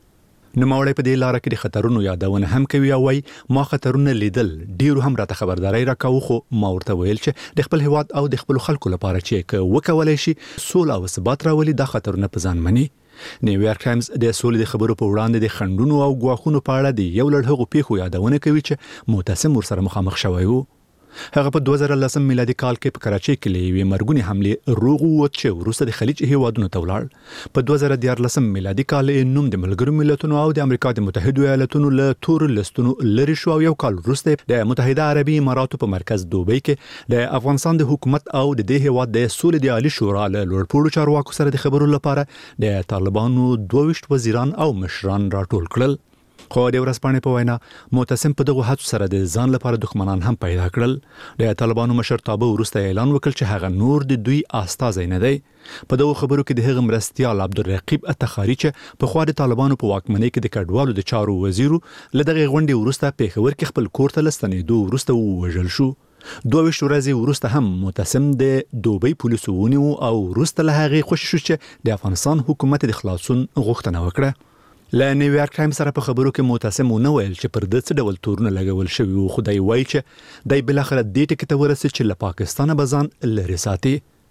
نوموړی په دې لاره کې د خطرونو یادونه هم کوي او وايي ما خطرونه لیدل ډیرو هم راته خبرداري راکاو خو ما ورته ویل چې د خپل هیواد او د خپل خلکو لپاره چې ک وکولای شي سوله او ثبات راولي د خطرونه په ځان مني. نیویارک ټایمز د سولې د خبرو په وړاندې د خندونو او غواخونو په اړه د یو لړ هغو پیښو یادونه کوي چې معتصم ورسره مخامخ شوی وو. هغه په دوه زره لس میلادي کال کې په کراچۍ کې لوي مرګونی حمله روغ ووت چې وروسته د خلیج هیوادونو ته ولاړ. په دوه زره دیارلس میلادي کال نوم د ملګرو ملتونو او د امریکا د متحده ایالاتونو له تور لستونو لری شو او یو کال وروسته د متحده عربي اماراتو په مرکز دوبۍ کې د افغانستان د حکومت او د دې هیواد د سولې د عالی شورا له لوړپوړو چارواکو سره د خبرو لپاره د طالبانو دوه ویشت وزیران او مشران راټول کړل. خو د ورځپاڼې په وینا معتصم په دغه هڅو سره د ځان لپاره دښمنان هم پیدا کړل. د طالبانو مشرتابه وروسته اعلان وکړ چې هغه نور د دوی استازی نه دی. په دغه خبرو کې د هغه مرستیال عبدالرقیب اتخاری چې په خوا د طالبانو په واکمنۍ کې د کډوالو د چارو وزیرو له دغه غونډې وروسته پېښور کې خپل کور ته لستنېدو وروسته ووژل شو. دوه ویشت ورځې وروسته هم معتصم د دوبۍ پولیسو ونیو او وروسته له هغې خوشې شو چې د افغانستان حکومت د خلاصون غوښتنه وکړه. له نیویارک ټایمز سره په خبرو کې معتصم ونه ویل چې پر د څه ډول تورونه لګول شوي وو خو دی وایي چې دی بلاخره دې ټکي ته ورسېد چې له پاکستانه به ځان لرې ساتي.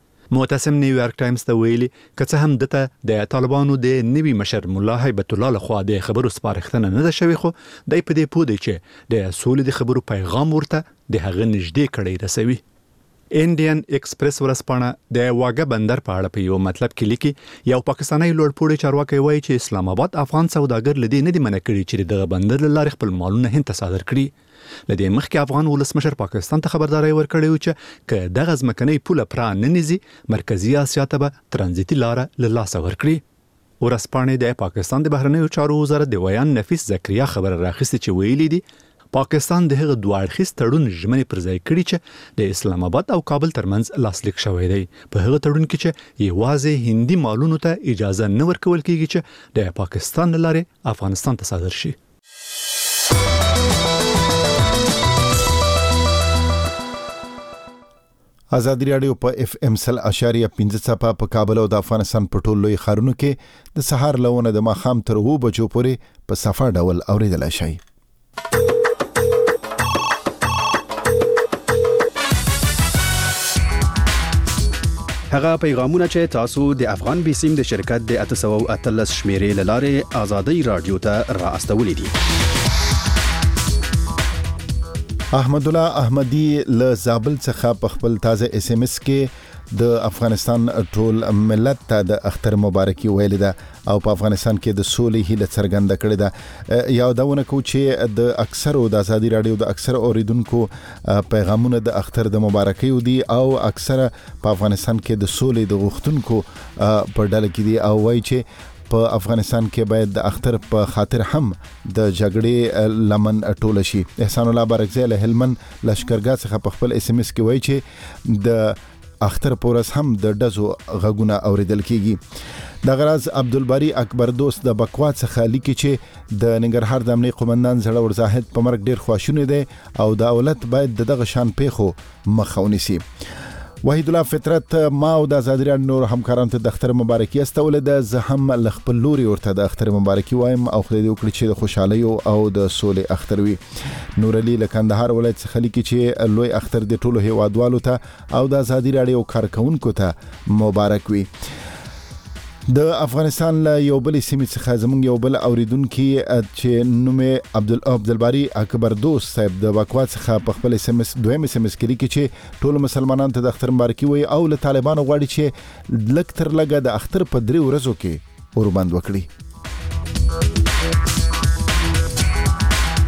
معتصم نیویارک ټایمز ته ویلي که څه هم دته د طالبانو د نوي مشر ملا هیبت الله لخوا د خبرو سپارښتنه نه ده شوې خو دی په دې پوه دی چې د سولې د خبرو پیغام ورته د هغه نږدې کړی رسوي. انډین ایکسپریس ورځپاڼه د واګه بندر په اړه په یو مطلب کې لیکي یو پاکستاني لوړپوړی چارواکي وایي چې اسلام آباد افغان سوداګر لدی نه دی منع کړی چې دغه بندر له لارې خپل مالونه هند ته صادر کړي. لدی مخکې افغان ولسمشر پاکستان ته خبرداري ورکړی و چې که دغه ځمکنۍ پوله پرا نه نيزي مرکزی اسیا ته به ترانزیتي لار له لاسه ورکړي. ورځپاڼې د پاکستان د بهرنیو چارو وزارت د ویان نفیس زکریا خبر راخسته چې ویلي دي پاکستان د هغه دوه اړخیز تړون ژمنې پر ځای کړي چې د اسلام آباد او کابل ترمنځ لاسلیک شوی دی. په هغه تړون کې چې یوازې هندي مالونو ته اجازه نه ورکول کیږي چې د پاکستان لاره افغانستان ته صادر شي. ازادي رادیو په اف ام سل اشاریه پنځه صفه په کابل او د افغانستان په ټولو لوی ښارونو کې د سهار لونه د ماښام تر اوه بجو پورې په صفه ډول اوریدلای شئ. هغه پیغامونه چې تاسو د افغان بیسیم د شرکت د اته سوه او اتلس شمیرې له لارې ازادي رادیو ته را استولې دي. احمد الله احمدی له زابل څخه په خپل تازه اس ام اس کې د افغانستان ټول ملت ته د اختر مبارکي ویل ده او په افغانستان کې د سولې هیله څرګنده کړې ده. یادونه کو چې د اکثرو د ازادي رادیو د اکثر اوریدونکو پیغامونه د اختر د مبارکي دي او اکثر په افغانستان کې د سولې د غوښتونکو په ډله کې دي او وایي چې په افغانستان کې باید د اختر په خاطر هم د جګړې لمن ټوله شي. احسان الله بارکزی له هلمند لشکرګاه څخه په خپل اس ام اس کې وایي چې د اختر پورس هم د دزو غږونه اوریدل کیږي. د غراز عبدالباری اکبر دوست د بکوا څخه لیکي چې د ننګرهار د امنیه قومندان زړور زاهد په مرګ ډیر خواشونه دي او د دولت باید دغه شان پیښو مخه ونیسي. وحید الله فطرت ما او د ازادي رادیو نور همکارانو ته د اختر مبارکي استوله د زه هم ل خپل لوري ورته د اختر مبارکي وایم او خدای دې وکړي چې د خوشحالي او د سولې اختر وي. نور علي له کندهار ولایت څخه لیکي چې لوی اختر د ټولو هیوادوالو ته او د ازادي رادیو کارکونکو ته مبارک وي. د افغانستان له یو بل سیمې څخه زموږ یو بل اوریدونکي چې نوم یې عبدال عبدالباری اکبر دوست صاحب د بکوا څخه په خپل اس ام اس دویم اس ام اس کې لیکي چې ټول مسلمانانو ته د اختر مبارکي وي او له طالبانو غواړي چې لږ تر لږه د اختر په درې ورځو کې اوربند وکړي.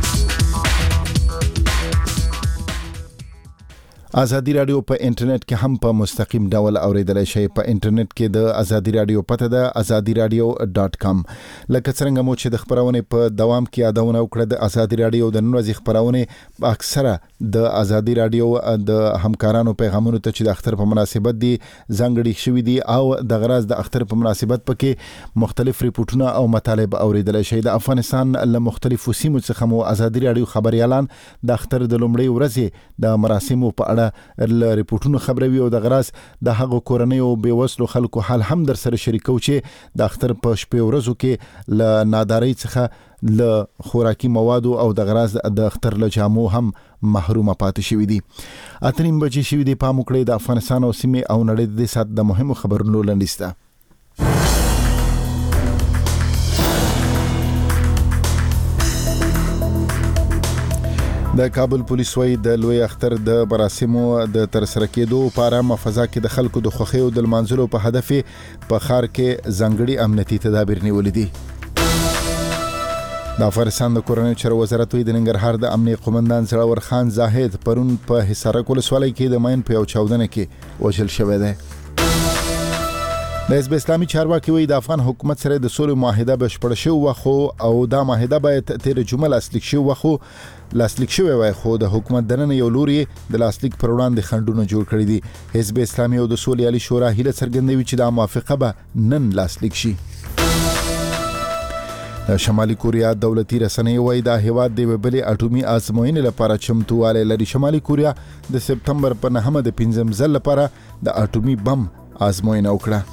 ازادي رادیو په انټرنیټ کې هم په مستقیم ډول اوریدلای شئ. په انټرنیټ کې د ازادي رادیو پته ده ازادي رادیو ډاٹ کام. لکه څنګه مو چې د خبرونه په دوام کې یادونه وکړه د ازادي رادیو د نن ورځې خبرونه اکثره د ازادي رادیو د همکارانو پیغامونو ته چې د اختر په مناسبت دي ځانګړي شوي دي او د غراز د اختر په مناسبت پکې مختلف ریپورتونه او مطالب اوریدلای شئ. د افغانستان له مختلفو سیمو څخه مو ازادي رادیو خبريالان د اختر د لومړۍ ورځې د مراسمو په اړه ل ریپورتونو خبروي او د غراس د هغو کورنۍ او بیوسلو خلکو حال هم در سره شریکو چې د اختر په شپې ورځو کې ل نادارۍ څخه ل خوراکي موادو او د غراس د اختر له جامو هم محرومه پاتې شوې دي. اتنیم بجې شوې دي پام وکړئ د افغانستان او سیمې او نړۍ د سات د مهمو خبرونو لنډیسته. د کابل پولیس وایي د لوی اختر د مراسمو د ترسره کېدو لپاره مفضا کې د خلکو د خوښۍ او د منځلو په هدف په ښار کې ځانګړي امنیتي تدابیر نیولې دي. د افغانستان د کورنیو چارو وزارت وایي د ننګرهار د امنیه قومندان زړور خان زاهد پرون په حصارک ولسوالۍ کې د ماین په یو چاودنه کې وژل شوی دی. د حزب اسلامي چارواکي وایي د افغان حکومت سره د سولې معاهده بشپړه شوې وه خو او دا معاهده باید تیر جمعه لاسلیک شوې وه خو لاسلیک شوې وای خو د حکومت دننه یو لوري د لاسلیک پر وړاندې خنډونه جوړ کړي دي. حزب اسلامي او د سولې عالی شورا هیله څرګندوي چې دا موافقه به نن لاسلیک شي. د شمالي کوریا دولتي رسنۍ وایي دا هیواد د بلې اټومي ازموینې لپاره چمتووالی لري. شمالي کوریا د سپتمبر په نهمه د پنځم ځل لپاره د اټومي بم ازموینه وکړه.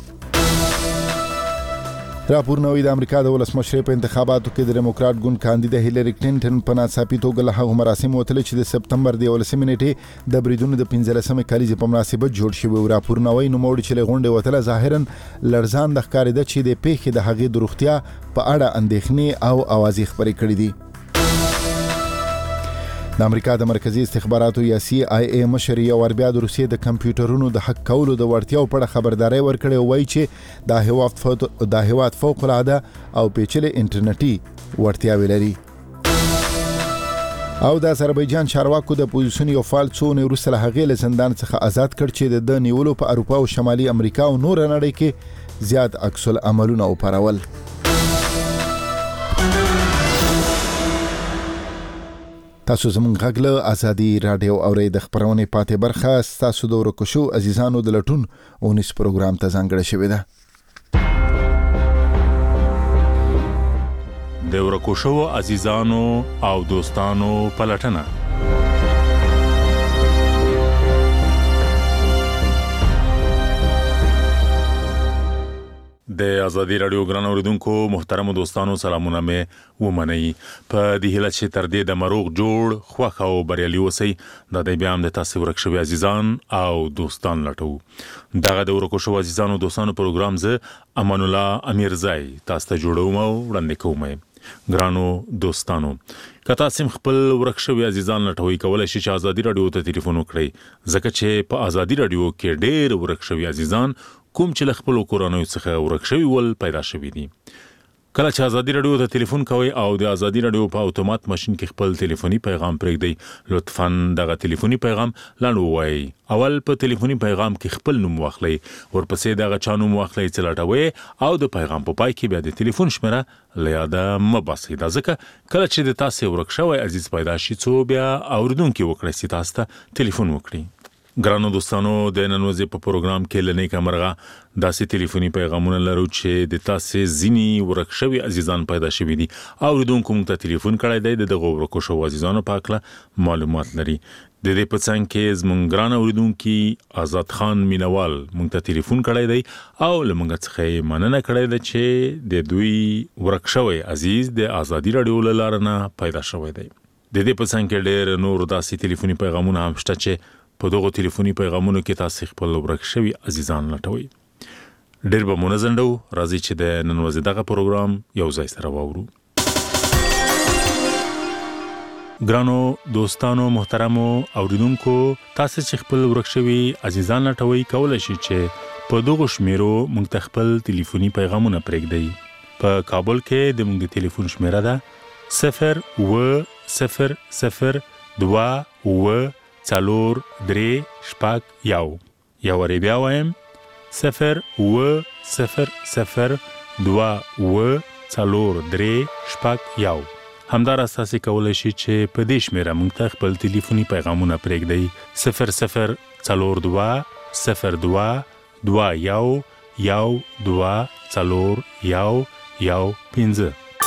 راپورونه وایي د امریکا د ولسمشرۍ په انتخاباتو کې د ډیموکرات ګوند کاندید هیلری کلینټن په ناڅاپي توګه له هغو مراسمو وتلې چې د سپتمبر د یولسمې نیټې د بریدونو د پنځلسمې کلیزې په مناسبت جوړ شوي. راپورونه وایي نوموړي چې له غونډې وتله ظاهراً لړزانده ښکارېده چې د پیښې د هغې د روغتیا په اړه اندېښنې او اوازې خپرې کړې دي. د امریکا د مرکزی استخباراتو یا سی آی ای مشر یو ور بیا د روسیې د کمپیوټرونو د حق کولو د وړتیاو په اړه خبرداري ورکړې او وایي چې دا هیواد فوت دا هیواد فوق العاده او پیچلې انټرنیټي وړتیاوې لري. او د آذربایجان چارواکو د پوزیشن یو فعال څو نه وروسته له هغې له زندان څخه آزاد کړ چې د نیولو په اروپا او شمالي امریکا او نور نړۍ کې زیات عکس العملونه وپارول. تاسو زموږ غږ له ازادي رادیو اورئ. د خبرونې پاتې برخه ستاسو د ورکوشو عزیزانو د لټون اونیس پروګرام ته ځانګړې شوې ده. د ورکوشو عزیزانو او دوستانو پلټنه د ازادي رادیو ګران اوریدونکو محترم دوستانو سلامونه مې ومنئ. په دې هیله چې تر دې د مروغ جوړ خوښ او بریالي اوسئ. د دې بیا هم د تاسو ورک شوي عزیزان او دوستان لټو. دغه د ورکو شوو عزیزانو دوستانو پروګرام زه امان الله امیرزای تاسو ته جوړوم او وړاندې کوم. ګرانو دوستانو که تاسو خپل ورک شوي عزیزان لټوي کولای شئ چې ازادي رادیو ته ټلیفون وکړئ ځکه چې په ازادي رادیو کې ډېر ورک شوي عزیزان کوم چې له خپل کورنۍ څخه ورک شوي ول پیدا شوي دي. کله چې ازادي رادیو ته ټلیفون کوئ او د ازادي رادیو په اتومات ماشين کې خپل ټلیفوني پیغام پرېږدئ لطفاً دغه ټلیفوني پیغام لاندې ووایئ. اول په ټلیفوني پیغام کې خپل نوم واخلئ ورپسې دغه چا نوم واخلئ چې لټوئ او د پیغام په پای کې بیا د ټلیفون شمیره له یاده مه باسئ. دا ځکه کله چې د تاسې ورک شوی عزیز پیدا شي څو بیا اورېدونکي وکړئ چې تاسو ته ټلیفون وکړي. ګرانو دوستانو د نن ورځې په پروګرام کې لنی کمرغه داسې ټلیفوني پیغامونه لرو چې د تاسو ځینی ورک شوي عزیزان پیدا شوي دي او اوریدونکو موږ ته ټلیفون کړی دی د دغه ورکو شوو عزیزانو په اړه معلومات لري. د دې په څنګ کې زموږ ګران اوریدونکي آزاد خان مینوال موږ ته ټلیفون کړی دی او له موږ څخه مننه کړې ده چې د دوی ورک شوی عزیز د ازادي رادیو له لارې نه پیدا شوی دی. د دې په څنګ کې ډېر نور داسې ټلیفوني پیغامونه هم شته چې په دغه ټلیفوني پیغامونو کې تاسو خپل ورک شوي عزیزان لټوي. ډېر به مونږ زندو راځي چې د نن ورځې دغه پروګرام یو ځای سره واورو. ګرانو دوستانو محترمو اوریدونکو تاسو چې خپل ورک شوي عزیزان لټوي کولای شئ چې په دغه شمیرو موږ ته خپل ټلیفوني پیغامونه پرېږدئ. په کابل کې د موږ د ټلیفون شمیره ده صفر و صفر صفر دوه و څلور درې شپږ یو. یو وری بیا وایم صفر اوه صفر صفر دوه اوه څلور درې شپږ یو. همداراز تاسو کولی شئ چې په دې شمیره موږ ته خپل ټلیفوني پیغامونه پرېږدئ. صفر صفر څلور دوه صفر دوه دوه یو یو دوه څلور یو یو پنځه.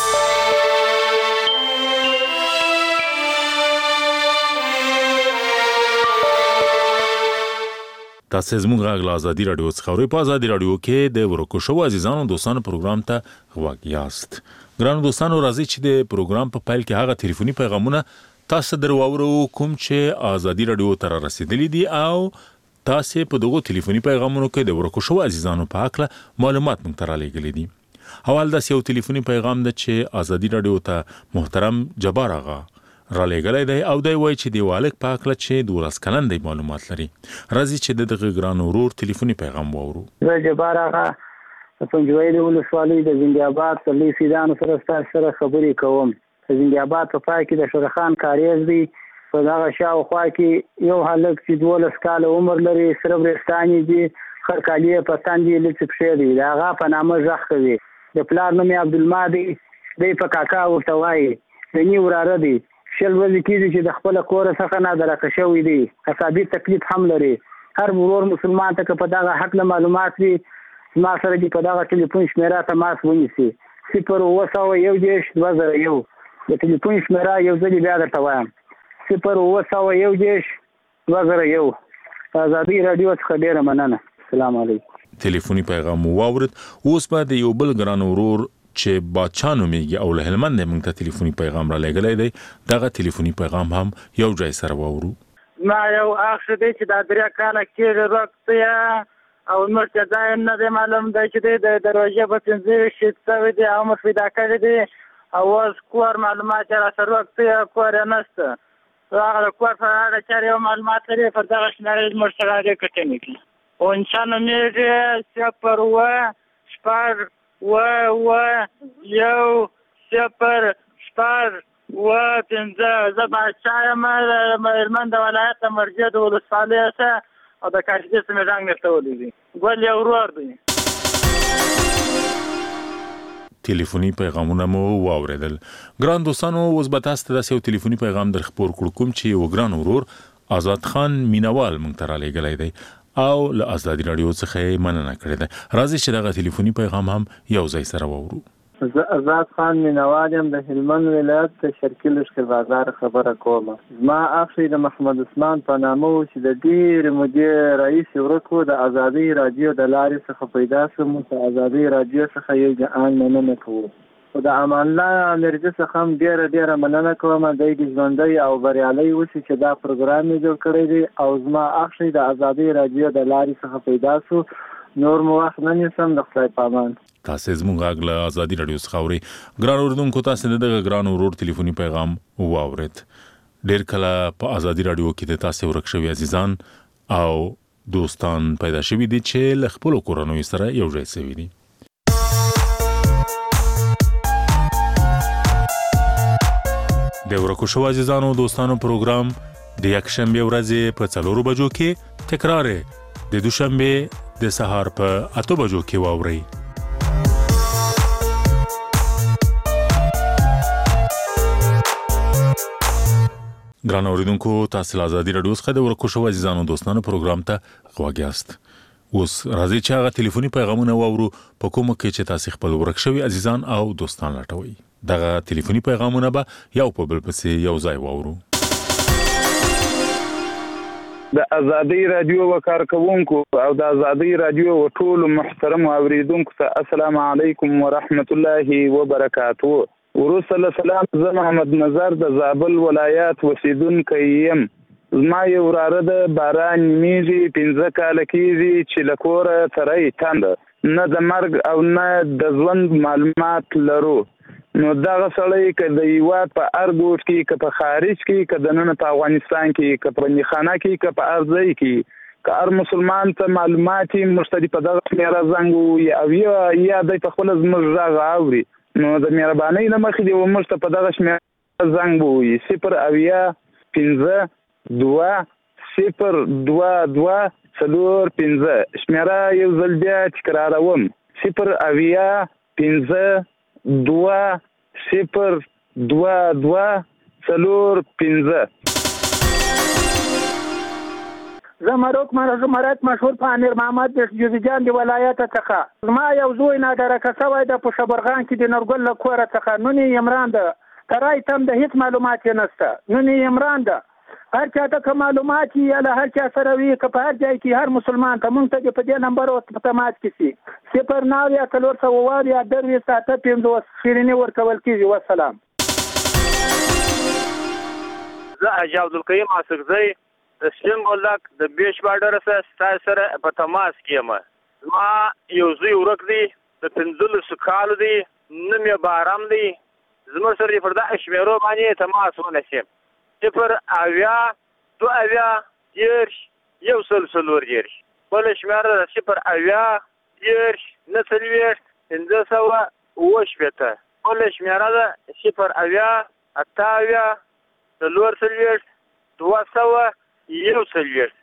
تاسو زموږ غږ له ازادي رادیو څخه اورئ. په ازادي رادیو کې د ورکو شوو عزیزانو دوستانو پروګرام ته غوږ یاست. ګرانو دوستانو راځي چې د پروګرام په پیل کې هغه ټلیفوني پیغامونه تاسو درواورو کوم چې ازادي رادیو ته رسیدلي دي او تاسو په دغه ټلیفوني پیغامونو کې د ورکو شوو عزیزانو په اړه معلومات مونږ ته رالیږلي دي. اول دا یو ټلیفوني پیغام ده چې ازادي رادیو ته محترم جبار آغا را لګلای دی او دی وایي چې د والک په اړه چې دولس کلن دی معلومات لري. راځي چې د دغه ګران ورور ټلیفوني پیغام واورو. زه جبار آغا د پنجوایي د ولسوالۍ د زنګي آباد په لوی سیدانو سره ستاسو سره خبرې کوم. د زنګي آباد په پای کې د شورخان کاریز دی. په دغه شاوخوا کې یو هلک چې دولس کاله عمر لري، سره ورستاني دي، خړ کالیه په تن دي، لڅ پښې دي. د هغه په نامه غږ کوي. د پلار نوم یې عبدالمادي دی، په کاکا ورته وایي. د نی وراره دی. شل ورځې کېږي چې د خپل کور څخه نه درکه شوی دی. حسابي تکلیف هم لري. هر ورور مسلمان ته په دغه حق له معلومات وي ما سره دې په دغه ټلیفون شمیره تماس ونیسي. صفر اوه سوه یو دېرش دوه زره یو. د ټلیفون شمیره یو ځل بیا درته وایم صفر اوه سوه یو دېرش دوه زره یو. ازادي رادیو څخه ډېره مننه. السلام علیکم. ټلیفوني پیغام واورید. اوس به د یو بل ګران ورور چې باچا نومیږي او له هلمند موږ ته ټلیفوني پیغام را لګلای دی. دغه ټلیفوني پیغام هم یو ځای سره واورو. ما یو اخر دی چې دا درې کاله کېږي روغتیا او نور چې ځای نه دی معلوم دی چې د دروازې په پنځه شیت سوی دی او مخ پیدا کړی دی او اوس کور معلومات را سره روغتیا کور یې نشته. هغه د کور په اړه چې یو معلومات لري پر دغه شمیره زموږ سره اړیکه ټینګ کړي. او انسان نومیږي صفر اوه شپږ اوه اوه یو صفر شپږ اوه پنځه. زه باچا یم د هلمند ولایت د مرجې د ولسوالۍ څخه او د کاشدې سیمې زنګ درته ولیږي. ګل یو ورور دی. ټلیفوني پیغامونه مو واوریدل. ګران دوستانو اوس به تاسو ته داسې یو ټلیفوني پیغام در خپور کړو کوم چې یو ګران ورور آزاد خان مینوال موږ ته رالیږلی دی او له ازادي رادیو څخه مننه کړې ده. راځي چې دغه ټلیفوني پیغام هم یو ځای سره واورو. زه آزاد خان مینوال یم د هلمند ولایت د شرقي لښکر بازار خبره کوم. زما اخی د محمد عثمان په نامه و چې د ډېرې مودې رئیس ورکو د ازادي رادیو د لارې څخه پیدا شوم. د ازادي رادیو څخه یو جهان مننه کوو. خو د امان الله امرجه څخه هم ډېره ډېره مننه کوم. دی د ژوندی او بریالی اوسي چې دا پروګرام یې جوړ کړی دی او زما اخی د ازادي رادیو د لارې څخه پیدا شو. نور مو وخت نه نیسم. د خدای په امان. تاسو زموږ غږ له ازادي رادیو څخه اورئ. ګران اوریدونکو تاسو دغه ګران ورور ټلیفوني پیغام واورید. ډېر کله په ازادي رادیو کې د تاسو ورک شوي عزیزان او دوستان پیدا شوي دي چې له خپل کورنۍ سره یو ځای شوي دي. د ورکو شوو عزیزانو دوستانو پروګرام د یکشنبه ورځې په څلورو بجو کې تکرار د دوشنبه د سهار په اته بجو کې واورئ. ګران اوریدونکو تاسو له ازادي رادیو څخه د ورکو شوو عزیزانو دوستانو پروګرام ته غوږ یاست. اوس راځي چې هغه ټلیفوني پیغامونه واورو په کومه کې چې تاسو خپل ورک شوي عزیزان او دوستان لټوي. دغه ټلیفوني پیغامونه به یو په بل پسې یو ځای واورو. د ازادي رادیو وکارکونکو او د ازادي رادیو ټول محترم اوریدونکو ته السلام علیکم ورحمت الله وبرکاته. ورسول سلام. زه محمد نظر د زابل ولایت اوسیدونکی یم. زما یو وراره د باران میږي پنځه کاله کېږي چې له کوره تری تنده نه د مرګ او نه د ژوند معلومات لرو. نو دغه سړی که د هیواد په هر ګوټ کې که په خارج کې که دننه په افغانستان کې که په بندیخانه کې که په هر ځای کې که هر مسلمان ته معلومات یې موږ ته په دغه شمېره زنګ ووهي او یا دی په خپله زموږ غږ اوري نو د مهربانۍ له مخې دې موږ ته په دغه شمېره زنګ ووهي صفر اویا پنځه دوه صفر دوه دوه څلور پنځه شمیره یو ځل بیا تکراروم صفر اویا پنځه دوه صفر دوه دوه څلور پنځه. زه مروک مرات مشهور په امیر محمد جوزجان د ولایت څخه ما یو زوی نادرکه شوی د په شبرغان کې د نورګل له کوره څخه نون یې عمران ده ترای تم د هیڅ معلومات یې نشته نون یې عمران ده هر چا ته معلومات یې له هر چا سره وي که په هر ځای کې هر مسلمان ته مونږ ته په دې نمبر او تماس کې سي صفر نو یا څلور سوه اووه یا درویشت اته پنځوس شیریني ورکول کېږي. والسلام. زه حاجي عبدالقیوم اسکزی د سلیم بولک د بیش بارډر سره ستاسو سره په تماس کې یم. زما یو زوی ورک دی د پنځلسو کالو دی نوم یې بارم دی زموږ سره پر دغه شمېرو باندې تماس ونیسي صفر اویا دوه اویا دېرش یو سل څلور دېرش بله شمېره ده صفر اویا دېرش نهه څلوېښت پنځه سوه اووه شپېته بله شمېره ده صفر اویا اته اویا څلور څلوېښت دوه سوه یو څلوېښت.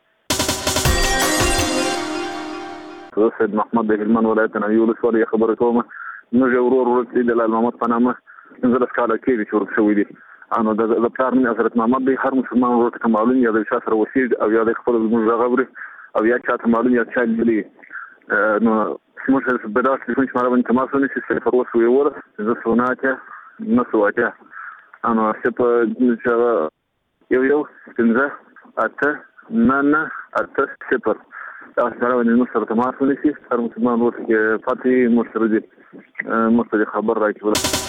زه سید محمد د هلمند ولایت نوي ولسوالۍ خبرې کوم. زموږ یو ورور ورک دی د لال محمد په نامه پنځلس کاله کېږي چې ورک شوی دی. نو د پلار نوم حضرت محمد دی. هر مسلمان ورور ته معلوم یا د چا سره اوسېږي او یا د خپل زموږ غږ اوري او یا چا ته معلوم یا چا لیدلی نو زموږ سره په داسې تلیفون شماره باندې تماس ونیسي صفر اووه سوه یوولس پنځه سوه نهه اتیا نهه سوه اتیا نو صفر یو یو پنځه اته نه نه اته صفر دا سره باندې نو سره تماس ونیسي هر مسلمان ورور کې پاتې موږ سره دي موږ ته خبر راکړي.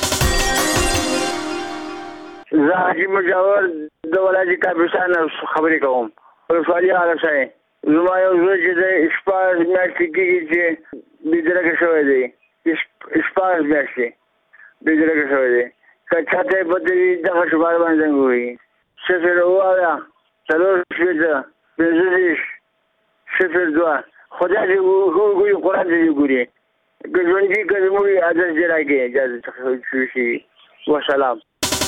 زه حاجي مجاور د ولایت کاپیسان خبرې کوم. ولسوالي عالم صاحب زما یو زوی چې دی شپاړس میاشتې کېږي چې بېدرکه شوی دی شپاړس میاشتې بېدرکه شوی دی که چا ته یې پته وي دغه شماره باندې زنګ ووهي صفر اووه اویا څلور شپېته پنځه دېرش صفر دوه خدای دې وګوري قرآن دې وګوري که ژوندي که زموږ ادرس دې راکړي اجازه شوي شي. وسلام.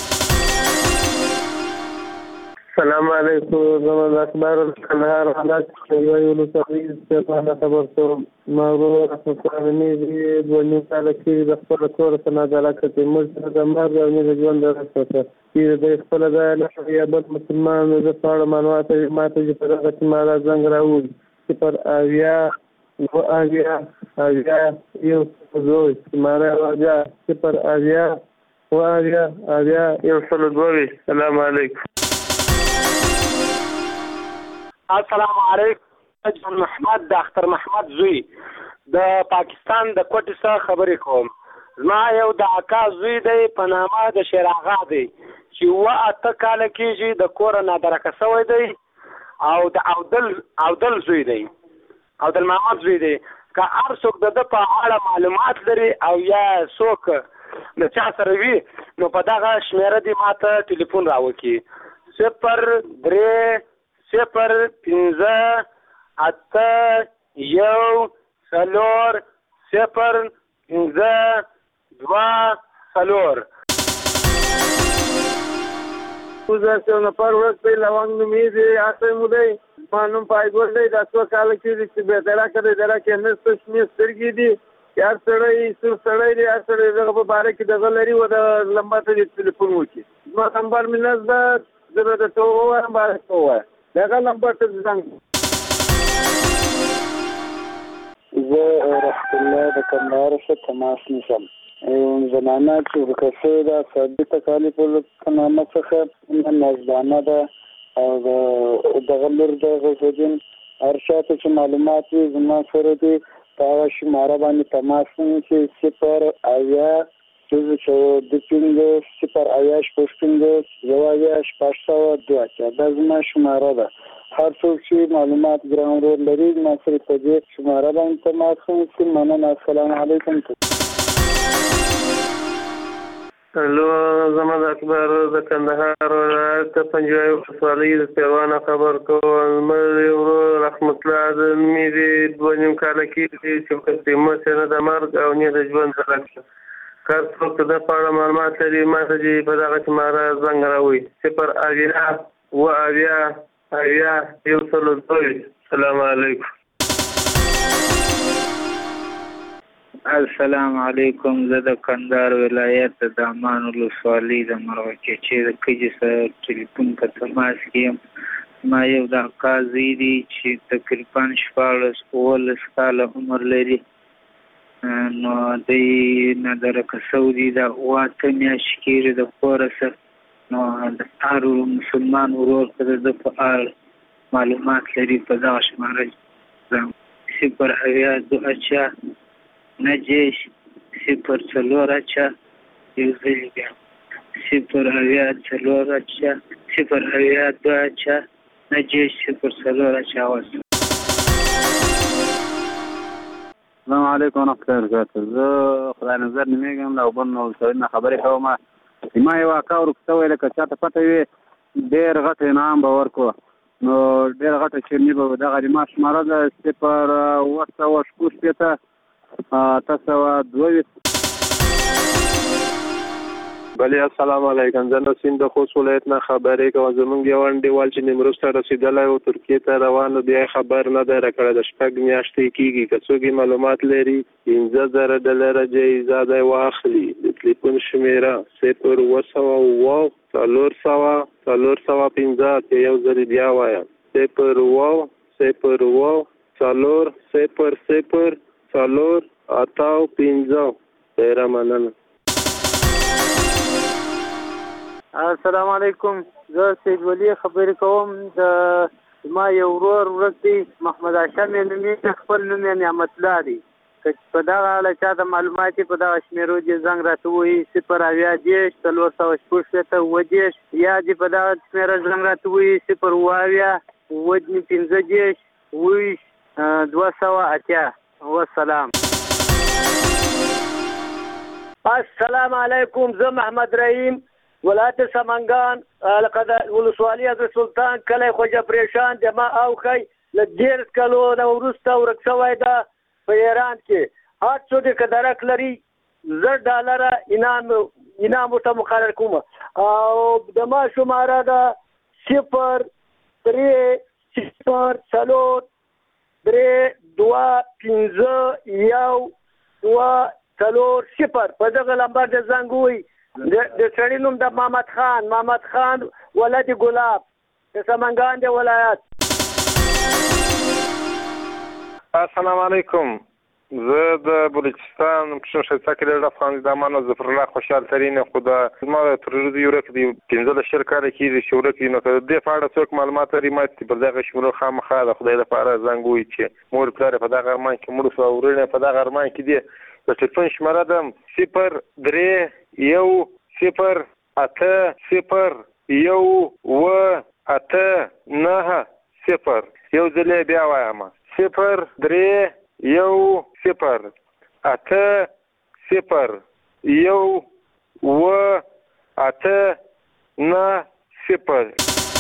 السلام علیکم. زما د اخبار کندهار حالات یوه ولسوالۍ سپېڅله خبر کوم. ما ورور رحمت الله غني دوه نیم کاله کېږي د خپله کوره څه نادره کړې موږ سره د مرګ او نه د ژوند درس وکړه چې د خپله ځایه نه یا بل مسلمان زه په اړه معلومات ما ته چې په دغه شماره زنګ راوړي صفر اویا دوه اویا اویا یو زوی شماره اویا صفر اویا دوه اویا اویا یو سل دوه ویشت. السلام علیکم. السلام علیکم. جان محمد د اختر محمد زوی د پاکستان د کوټې څخه خبرې کوم. زما یو د اکا زوی دی په نامه د شیر آغا دی چې اووه اته کاله کېږي د کوره نادرکه شوی دی او د اودل اودل زوی دی اودل محمد زوی دی. که هر څوک د ده په اړه معلومات لري او یا څوک د چا سره وي نو په دغه شمېره دې ما ته ټلیفون راوکړي صفر درې صفر پنځه اته یو څلور صفر پنځه دوه څلور. زه یو نفر ورک دی لونګ نومېږي هسې مو دی زما نوم پایګل دی دا څو کاله کېږي چې بېدرکه دی درکه نسته شنې سترګې دي هر سړی سور سړی دی هر سړی دغه په باره کې دغه لري و د لمبا ته دې ټلیفون وکړي. زما نمبر مې نه زده زه به درته ووایم باره ته ووایم دغه نمبر ته زنګ. زه رحمت الله د کندهار څخه تماس نیسم. زنانه چې ورکه شوې ده ثابته کالي په نامه څخه نازدانه ده او دغه لور د غوثالدین هر چا ته چې معلومات وي زما سره دي په هغه شماره باندې تماس ونیسي صفر اویا د پنځوس صفر اویا شپږ پنځوس یو اویا شپږ سوه دوه اتیا دا زما شماره ده. هر څوک چې معلومات ګران ورور لري زما سره په دې شماره باندې تماس ونیسي. مننه. السلام علیکم. هلو زما د اکبر د کندهار ولایت پنجوایي ولسوالۍ د پیروانه خبر کوم. زموږ یو ورور رحمت الله د نومې دی دوه نیم کاله کېږي چې په قیمت نه د مرګ او نه د ژوند درک شو. که هر څوک د ده په اړه معلومات لري ما ته دې په دغه شماره زنګ راوړي صفر اویا اوه اویا اویا یو سل دوی. السلام علیکم. السلام علیکم. زه د کندهار ولایت د دامان ولسوالۍ د مرغکچې د کجې سره ټلیفون په تماس کې یم. ما یو د اکا زوی دی چې تقریبا شپاړس اوولس کاله عمر لري، نو دی نادرکه سوي د اوه اته میاشتې کېږي د کوره سره. نو د هر مسلمان ورور ته د ده په اړه معلومات لري په دغه شماره صفر اویا دوه اچا نجش صفر څلور اچا یو ځل بیا صفر اویا څلور اچا صفر اویا دوه اچا نجش صفر څلور اچا واسه. السلام علیکم ورحمة الله وبرکاته. زه خدای نظر نومیږم له اوبن ولسوالۍ نه خبرې کوم. ما یو اکا ورکه شوی لکه چاته پته وي ډېر غټ انعام به ورکړو، نو ډېر غټه چرني به دغه د ما شماره ده صفر اوه سوه شپږ شپېته اته سوه دوه ویشت. بله السلام علیکم. زه نسیم د خوست ولایت نه خبرې کوم. زمونږ یو انډیوال چې نیمروز ته رسېدلی و ترکیې ته روان و، بیا خبر نه دی راکړی. د شپږ میاشتې کېږي. که څوک معلومات لري پنځه زره ډالره جایزه دی واخلي. د تلیفون شمېره صفر اوه سوه اوه څلور سوه څلور سوه پنځه اتیا یو ځل بیا وایم صفر اوه صفر اوه څلور صفر صفر څلور اته پنځه. ډېره مننه. السلام علیکم. زه سید ولی خبرې کوم. د ما یو ورور ورک دی محمد هاشم یې نومېږي، خپل نوم یې نعمت الله دی. که په دغه اړه چاته معلومات په دغه شمېرو دې زنګ راته ووایي صفر اویا دېرش څلور سوه شپږ شپېته اووه دېرش، یا دې په دغه شمېره زنګ راته ووایي صفر اوه اویا اووه پنځه دېرش اووه ویشت دوه سوه اتیا. والسلام. السلام علیکم. زه محمد رحیم ولایت سمنګان لقد ولسوالي حضرت سلطان کلی خوجه پریشان د ما اوخی له ډېر کلو نه وروسته ورک شوی ده په ایران کې. هر څوک که درک لري زر ډالره انعام انعام ورته مقرر کوم. او د ما شماره ده صفر درې صفر څلور درې دوه پنځه یو دوه څلور صفر. په دغه لمبر د زنګ ووایي. د سړي نوم د محمد خان محمد خان ولد ګلاب د سمنګان د ولایت. السلام علیکم. زه د بلوچستان پښتون ښایسته کې د افغان زمان ظفر الله خوشحال ترین خو د زما د تروري ورک دی پنځلس شل کاله کېږي چې ورک دی. نو که د دې په اړه څوک معلومات لري ما ته پر دغه شمېرو خامخا د خدای لپاره زنګ ووایي چې مور پلار په دغه ارمان کې مړ شو او ورور په دغه ارمان کې دی. د ټلیفون شماره ده صفر درې یو صفر اته صفر یو اوه اته نهه صفر. یو ځل بیا وایم صفر درې یو صفر اته صفر یو اوه اته نهه صفر.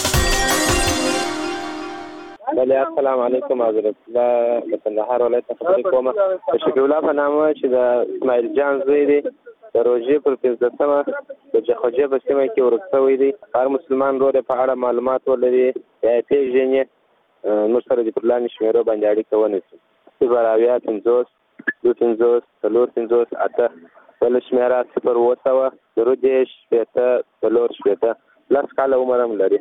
بله السلام علیکم. حضرت الله د کندهار ولایت څخه خبرې کوم. د شفیع الله په نامه چې د اسماعیل جان زوی دی د روژې پر پنځلسمه د جخوجې په سیمه کې ورک شوی دی. هر مسلمان ورور په اړه معلومات ولري یا یې پېژني موږ سره د پر لاندې شمېرو باندې اړیکه ونیسي صفر اویا پنځوس دوه پنځوس څلور پنځوس اته، بله شمېره صفر اوه سوه درې دېرش شپېته څلور شپېته. لس کاله عمر هم لري.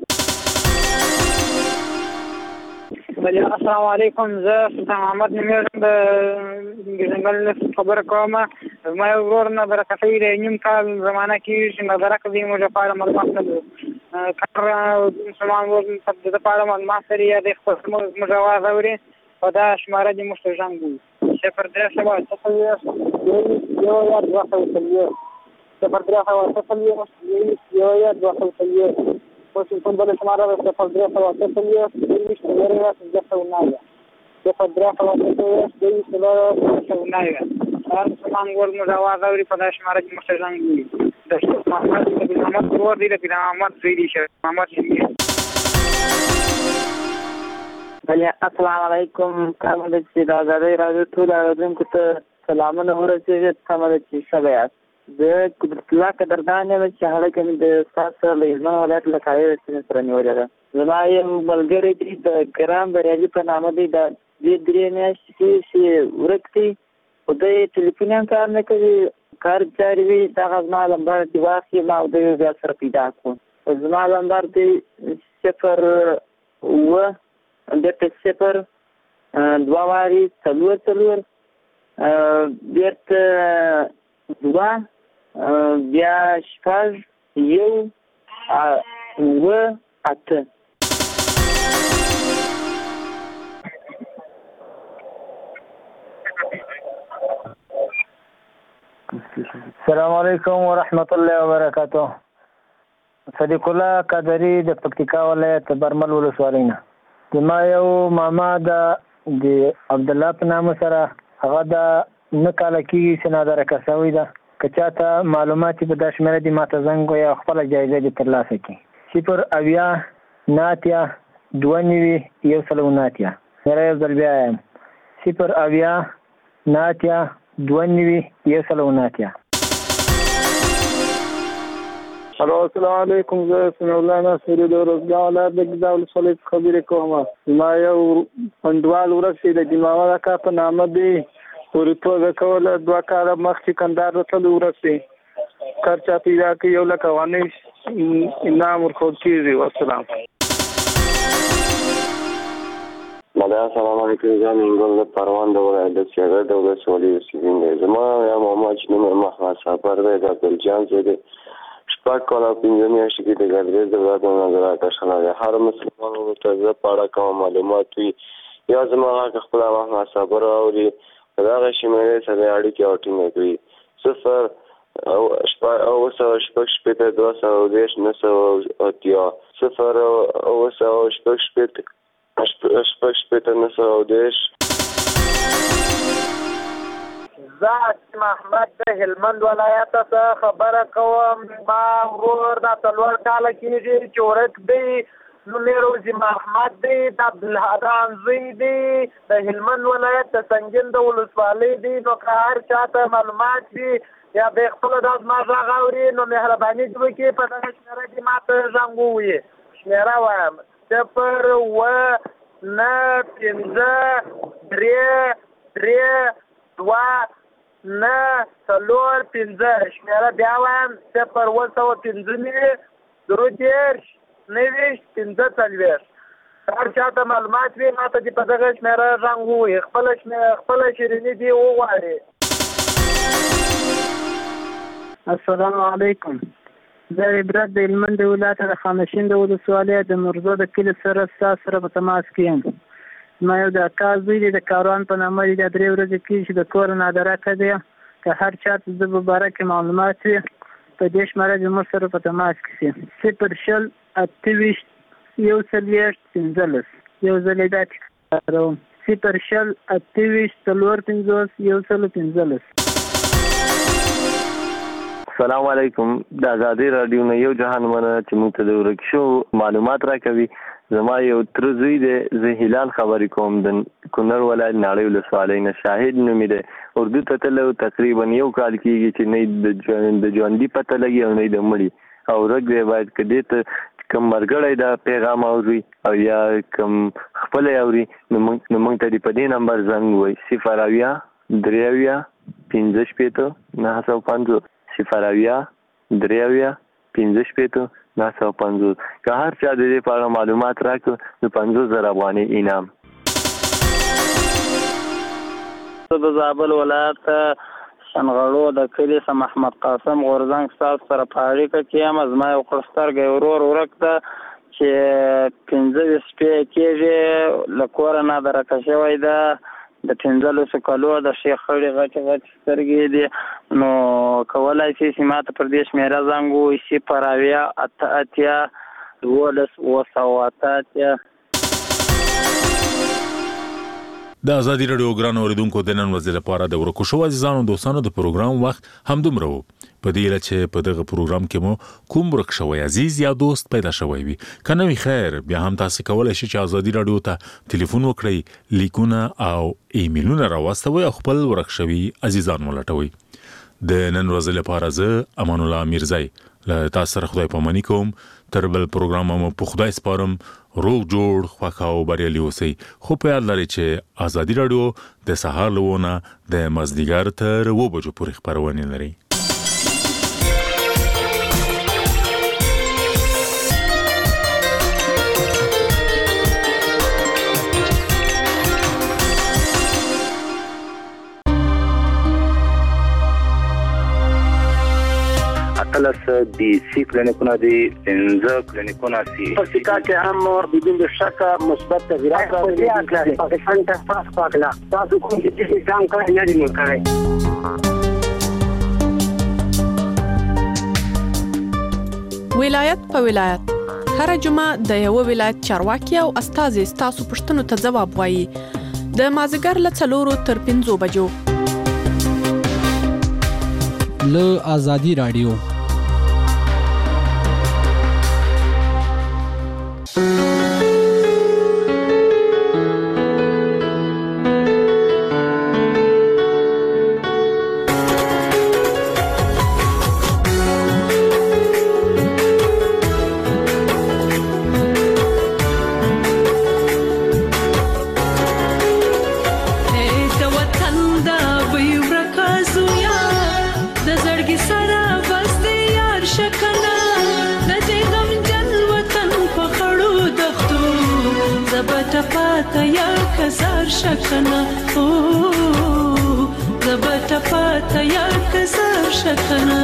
بله السلام علیکم. زه سلطان محمد نومېږم د ځنګل خبره کوم. زما یو ورور نادرکه سوي دی نیم کال زمانه کېږي چې نادرکه دی موږ لپاره معلومات لرو. کار مسلمان ورور د ده په اړه معلومات لري یا دی خپل موږ اواز اوري په دا شماره دې موږ ته زنګ ووایي صفر درې سوه اته څلوېښت یو یا دوه سوه څلوېښت صفر درې سوه اته څلوېښت یو یا دوه سوه څلوېښت. واشنګټن بله شماره ده صفر درې سوه اته څلوېښت دوه ویشت څلور اویا پنځه سوه نهه صفر درې سوه اته څلوېښت دوه ویشت څلور پنځه سوه نهه. هر مسلمان ورور موږ اواز اوري په دا شماره کې موږ ته زنګ ووایي. د شیخ محمد د پیر محمد ورور دی د پیر محمد زوی دی شیخ محمد نومېږي. بله السلام علیکم. کومه ده چې د ازادۍ راډیو ټولو اورېدونکو ته سلامونه ورسېږي. کومه ده چې ښه به یاست. زه قدرت الله قدردان یم چې هغه کومې د استاد سره له هلمند ولایت له کارېز سیمې سره نیولې ده. زما یو ملګری دی د کرام بریالي په نامه دی د دې درې میاشتې کې چې ورک دی خو دی ټلیفون هم کار نه کوي کار جاري وي دغه زما لمبر دې واخلي ما او دی بیا سره پیدا کړو زما لمبر دی صفر اووه بیرته صفر دوه وارې څلور څلور بیرته دوه بیا شپږ یو اووه اته السلام علیکم ورحمت الله وبرکاته. صدیق الله قادری د پکتیکا ولایت برمل ولسوالۍ نه. زما یو ماما د عبد الله په نامه سره هغه د نه کاله کېږي چې نادره کسوي ده که چاته معلومات په دا شمېره دي ماته زنګ ووایي او خپله جایزه دې ترلاسه کړي. صفر اویا نهه اتیا دوه نوي یو سل او نهه اتیا. میره یو ځل بیا یم صفر اویا نهه اتیا دوه نوي یو سل او نهه اتیا. الو السلام علیکم. زه سمیع الله ناصري د روزګان ولایت د ګیزا ولسوالۍ څخه خبرې کوم. زما یو انډوال ورک دی د جماوه اکا په نامه دی وروتوګه کوله دوه کاله مخکې کندهار ته تللی ورک دی کار چا پیدا کړي یو لک افغانۍ انعام ورکول کېږي. والسلام. السلام علیکم. زه منګل د پروان د ولایت د سیاګر د ولسوالۍ اوسېدونکی یم. زما یو ماما چې نوم یې محمد سفر دی د ګلجان ځای دی. شپږ کاله پنځه میاشتې کې د ګردیز د ولایت نه نظراته شوی دی. هر مسلمان ورته زه په اړه کوم معلومات وي یا زما غږ خپله محمد صابر اوري په دغه شمېرې سره اړیکې او ټینګه کړي. صفر اوه سوه شپږ شپېته دوه سوه دېرش نهه سوه اتیا صفر اوه سوه شپږ شپېته شپږ شپېته نهه سوه دېرش. زه محمد د هلمند ولایت څخه خبره کوم. ما ورور دا څلور کاله کېږي چې ورک دی. نوم یې روزي محمد دی د عبدالحرام زوی دی د هلمند ولایت د سنګین د ولسوالۍ دی. نو که هر چاته معلومات وي یا به خپله دا زما غږ اوري نو مهرباني دې وکړي په دغه شمېره کې ماته زنګ ووایي. شمېره وایم صفر اوه نهه پنځه درې درې دوه نهه څلور پنځه. شمېره بیا وایم صفر اوه سوه پنځه نوي درې دېرش نوي پنځه څلوېښت. هر چاته معلومات وي ماته دې په دغه شمېره زنګ ووایي خپله خپله شیریني دې وغواړي. السلام علیکم. زه عبرت د هلمند ولایت د خانشین د ولسوالۍ د مرزو د کلي سره ستاسو سره په تماس کې یم. زما یو د اکا زوی دی د کاروان په نامه دی. دا درې ورځې کېږي چې د کور نادره کړی یم. که هر چاته د مبارک معلومات وي په دې شمېره دې موږ سره په تماس کې شي. صفر شل اته ویشت یو څلوېښت پنځلس. یو ځل یې دا تکراروم صفر شل اته ویشت څلور پنځوس یو سل پنځلس. السلام علیکم. د ازادي راډیو نه یو جهان مننه چې موږ ته د ورک شوو معلومات راکوي. زما یو تره زوی دی. زه هلال خبرې کوم د کونړ ولایت ناړۍ ولسوالۍ نه. شاهد نوم یې دی. اردو ته تللی تقریبا یو کال کېږي چې نه د ژوندي پته لګي او نه د مړي او ورک دی. باید که دې ته کوم ملګری دا پیغام اوري او یا کوم خپله اوري نو موږ ته دې په دې نمبر زنګ ووایي صفر اویا درې اویا پنځه شپېته نهه سوه پنځوس صفر اویا درې اویا پنځه شپېته نهه سوه پنځوس. که هر چا د دې په اړه معلومات راکړو نو پنځوس زره افغانۍ انعام. زه د زابل ولایت شنغړو د کلي څخه محمد قاسم غورځنګ ستاسو سره په اړیکه کې یم. زما یو کړسترګی ورور ورک ده چې پنځه ویشت شپې کېږي له کوره نادرکه شوی ده. د پنځلسو کالو د ښې خړې غټې غټې سترګې دي. نو کولی شي چې ما ته پر دې شمېره زنګ ووایي صفر اویا اته اتیا دولس اوه سوه اته اتیا. د ازادي راډیو ګران اوریدونکو د نن ورځې لپاره د ورکو شو عزیزانو دوستانو د پروګرام وخت همدومره و. په دې اړه چې په دغه پروګرام کې مو کوم ورک شوی عزیز یا دوست پیدا شوی وي کنه وی خیر بیا هم تاسو کولای شئ چې ازادي راډیو ته ټلیفون وکړئ لیکونه او ایمیلونه راوستوي او خپل ورک شوی عزیزان ولټوي. د نن ورځې لپاره زه امان الله میرزای له تاسو سره خدای پاماني کوم تر بل پروګرام مو په خدای سپارم روغ جوړ خوښ او بریالي اوسئ خو په یاد لرئ چې ازادي رادیو د سهار لونه د مازدیګر تر اوه بجو پورې خبرونه لري. اتلس دی سی کلینیکونه دی پنځه کلینیکونه سی په سیکا کې هم بدون شک مثبت تغیرات راغلي دي. پاکستان ته تاسو پاکلا تاسو کوم چې ځان کړی نه دی نو کړی. ولایت په ولایت هر جمعه د یو ولایت چارواکي او استازي تاسو پښتنو ته ځواب وایي د مازیګر له څلورو تر پنځو بجو له آزادی رادیو. شکنه او زبط پاتا یا کسر شکنه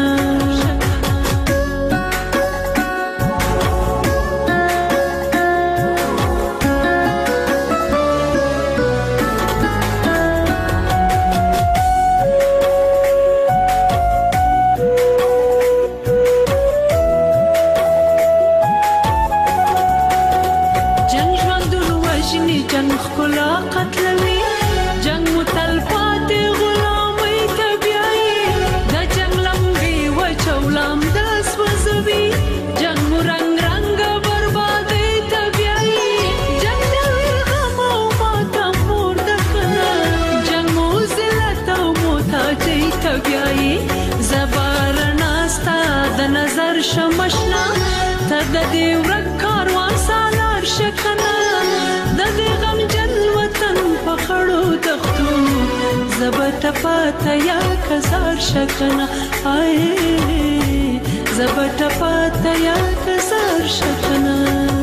شمشنا تد دې ورک کاروان سالار شکنه د دې غم جن وطن په خړو دښتو زبط پاتا یا کزار شکنه آی زبط پاتا یا کزار شکنه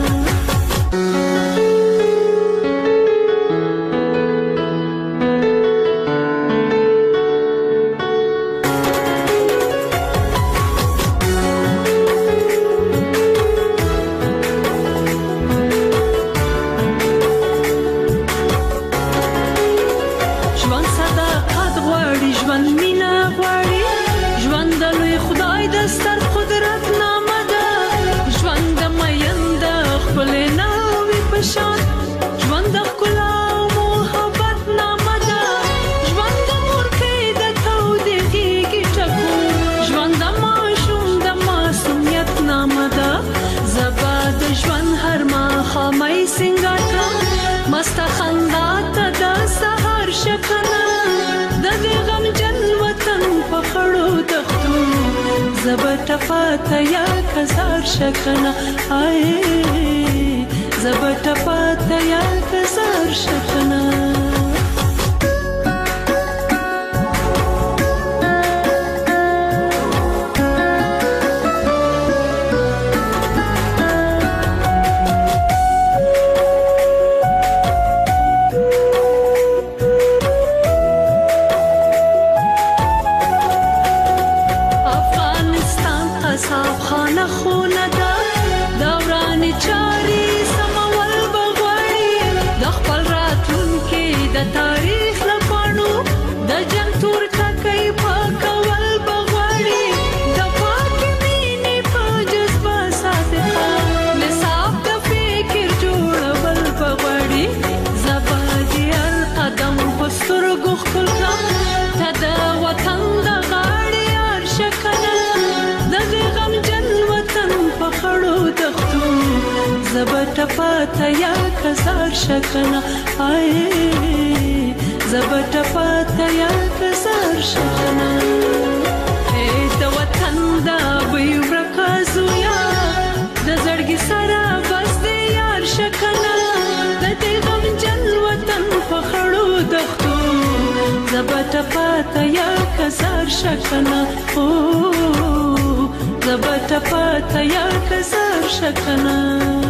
زبط پاتا یا کزار شکنه آی زبط پاتا یا کزار شکنه زبط پاتا یا کزار شکنه آی زبط پاتا یا کزار شکنه ای د وطن دا بی ورکا تیا کزار شکنا او زبټ پاتیا کزار شکنا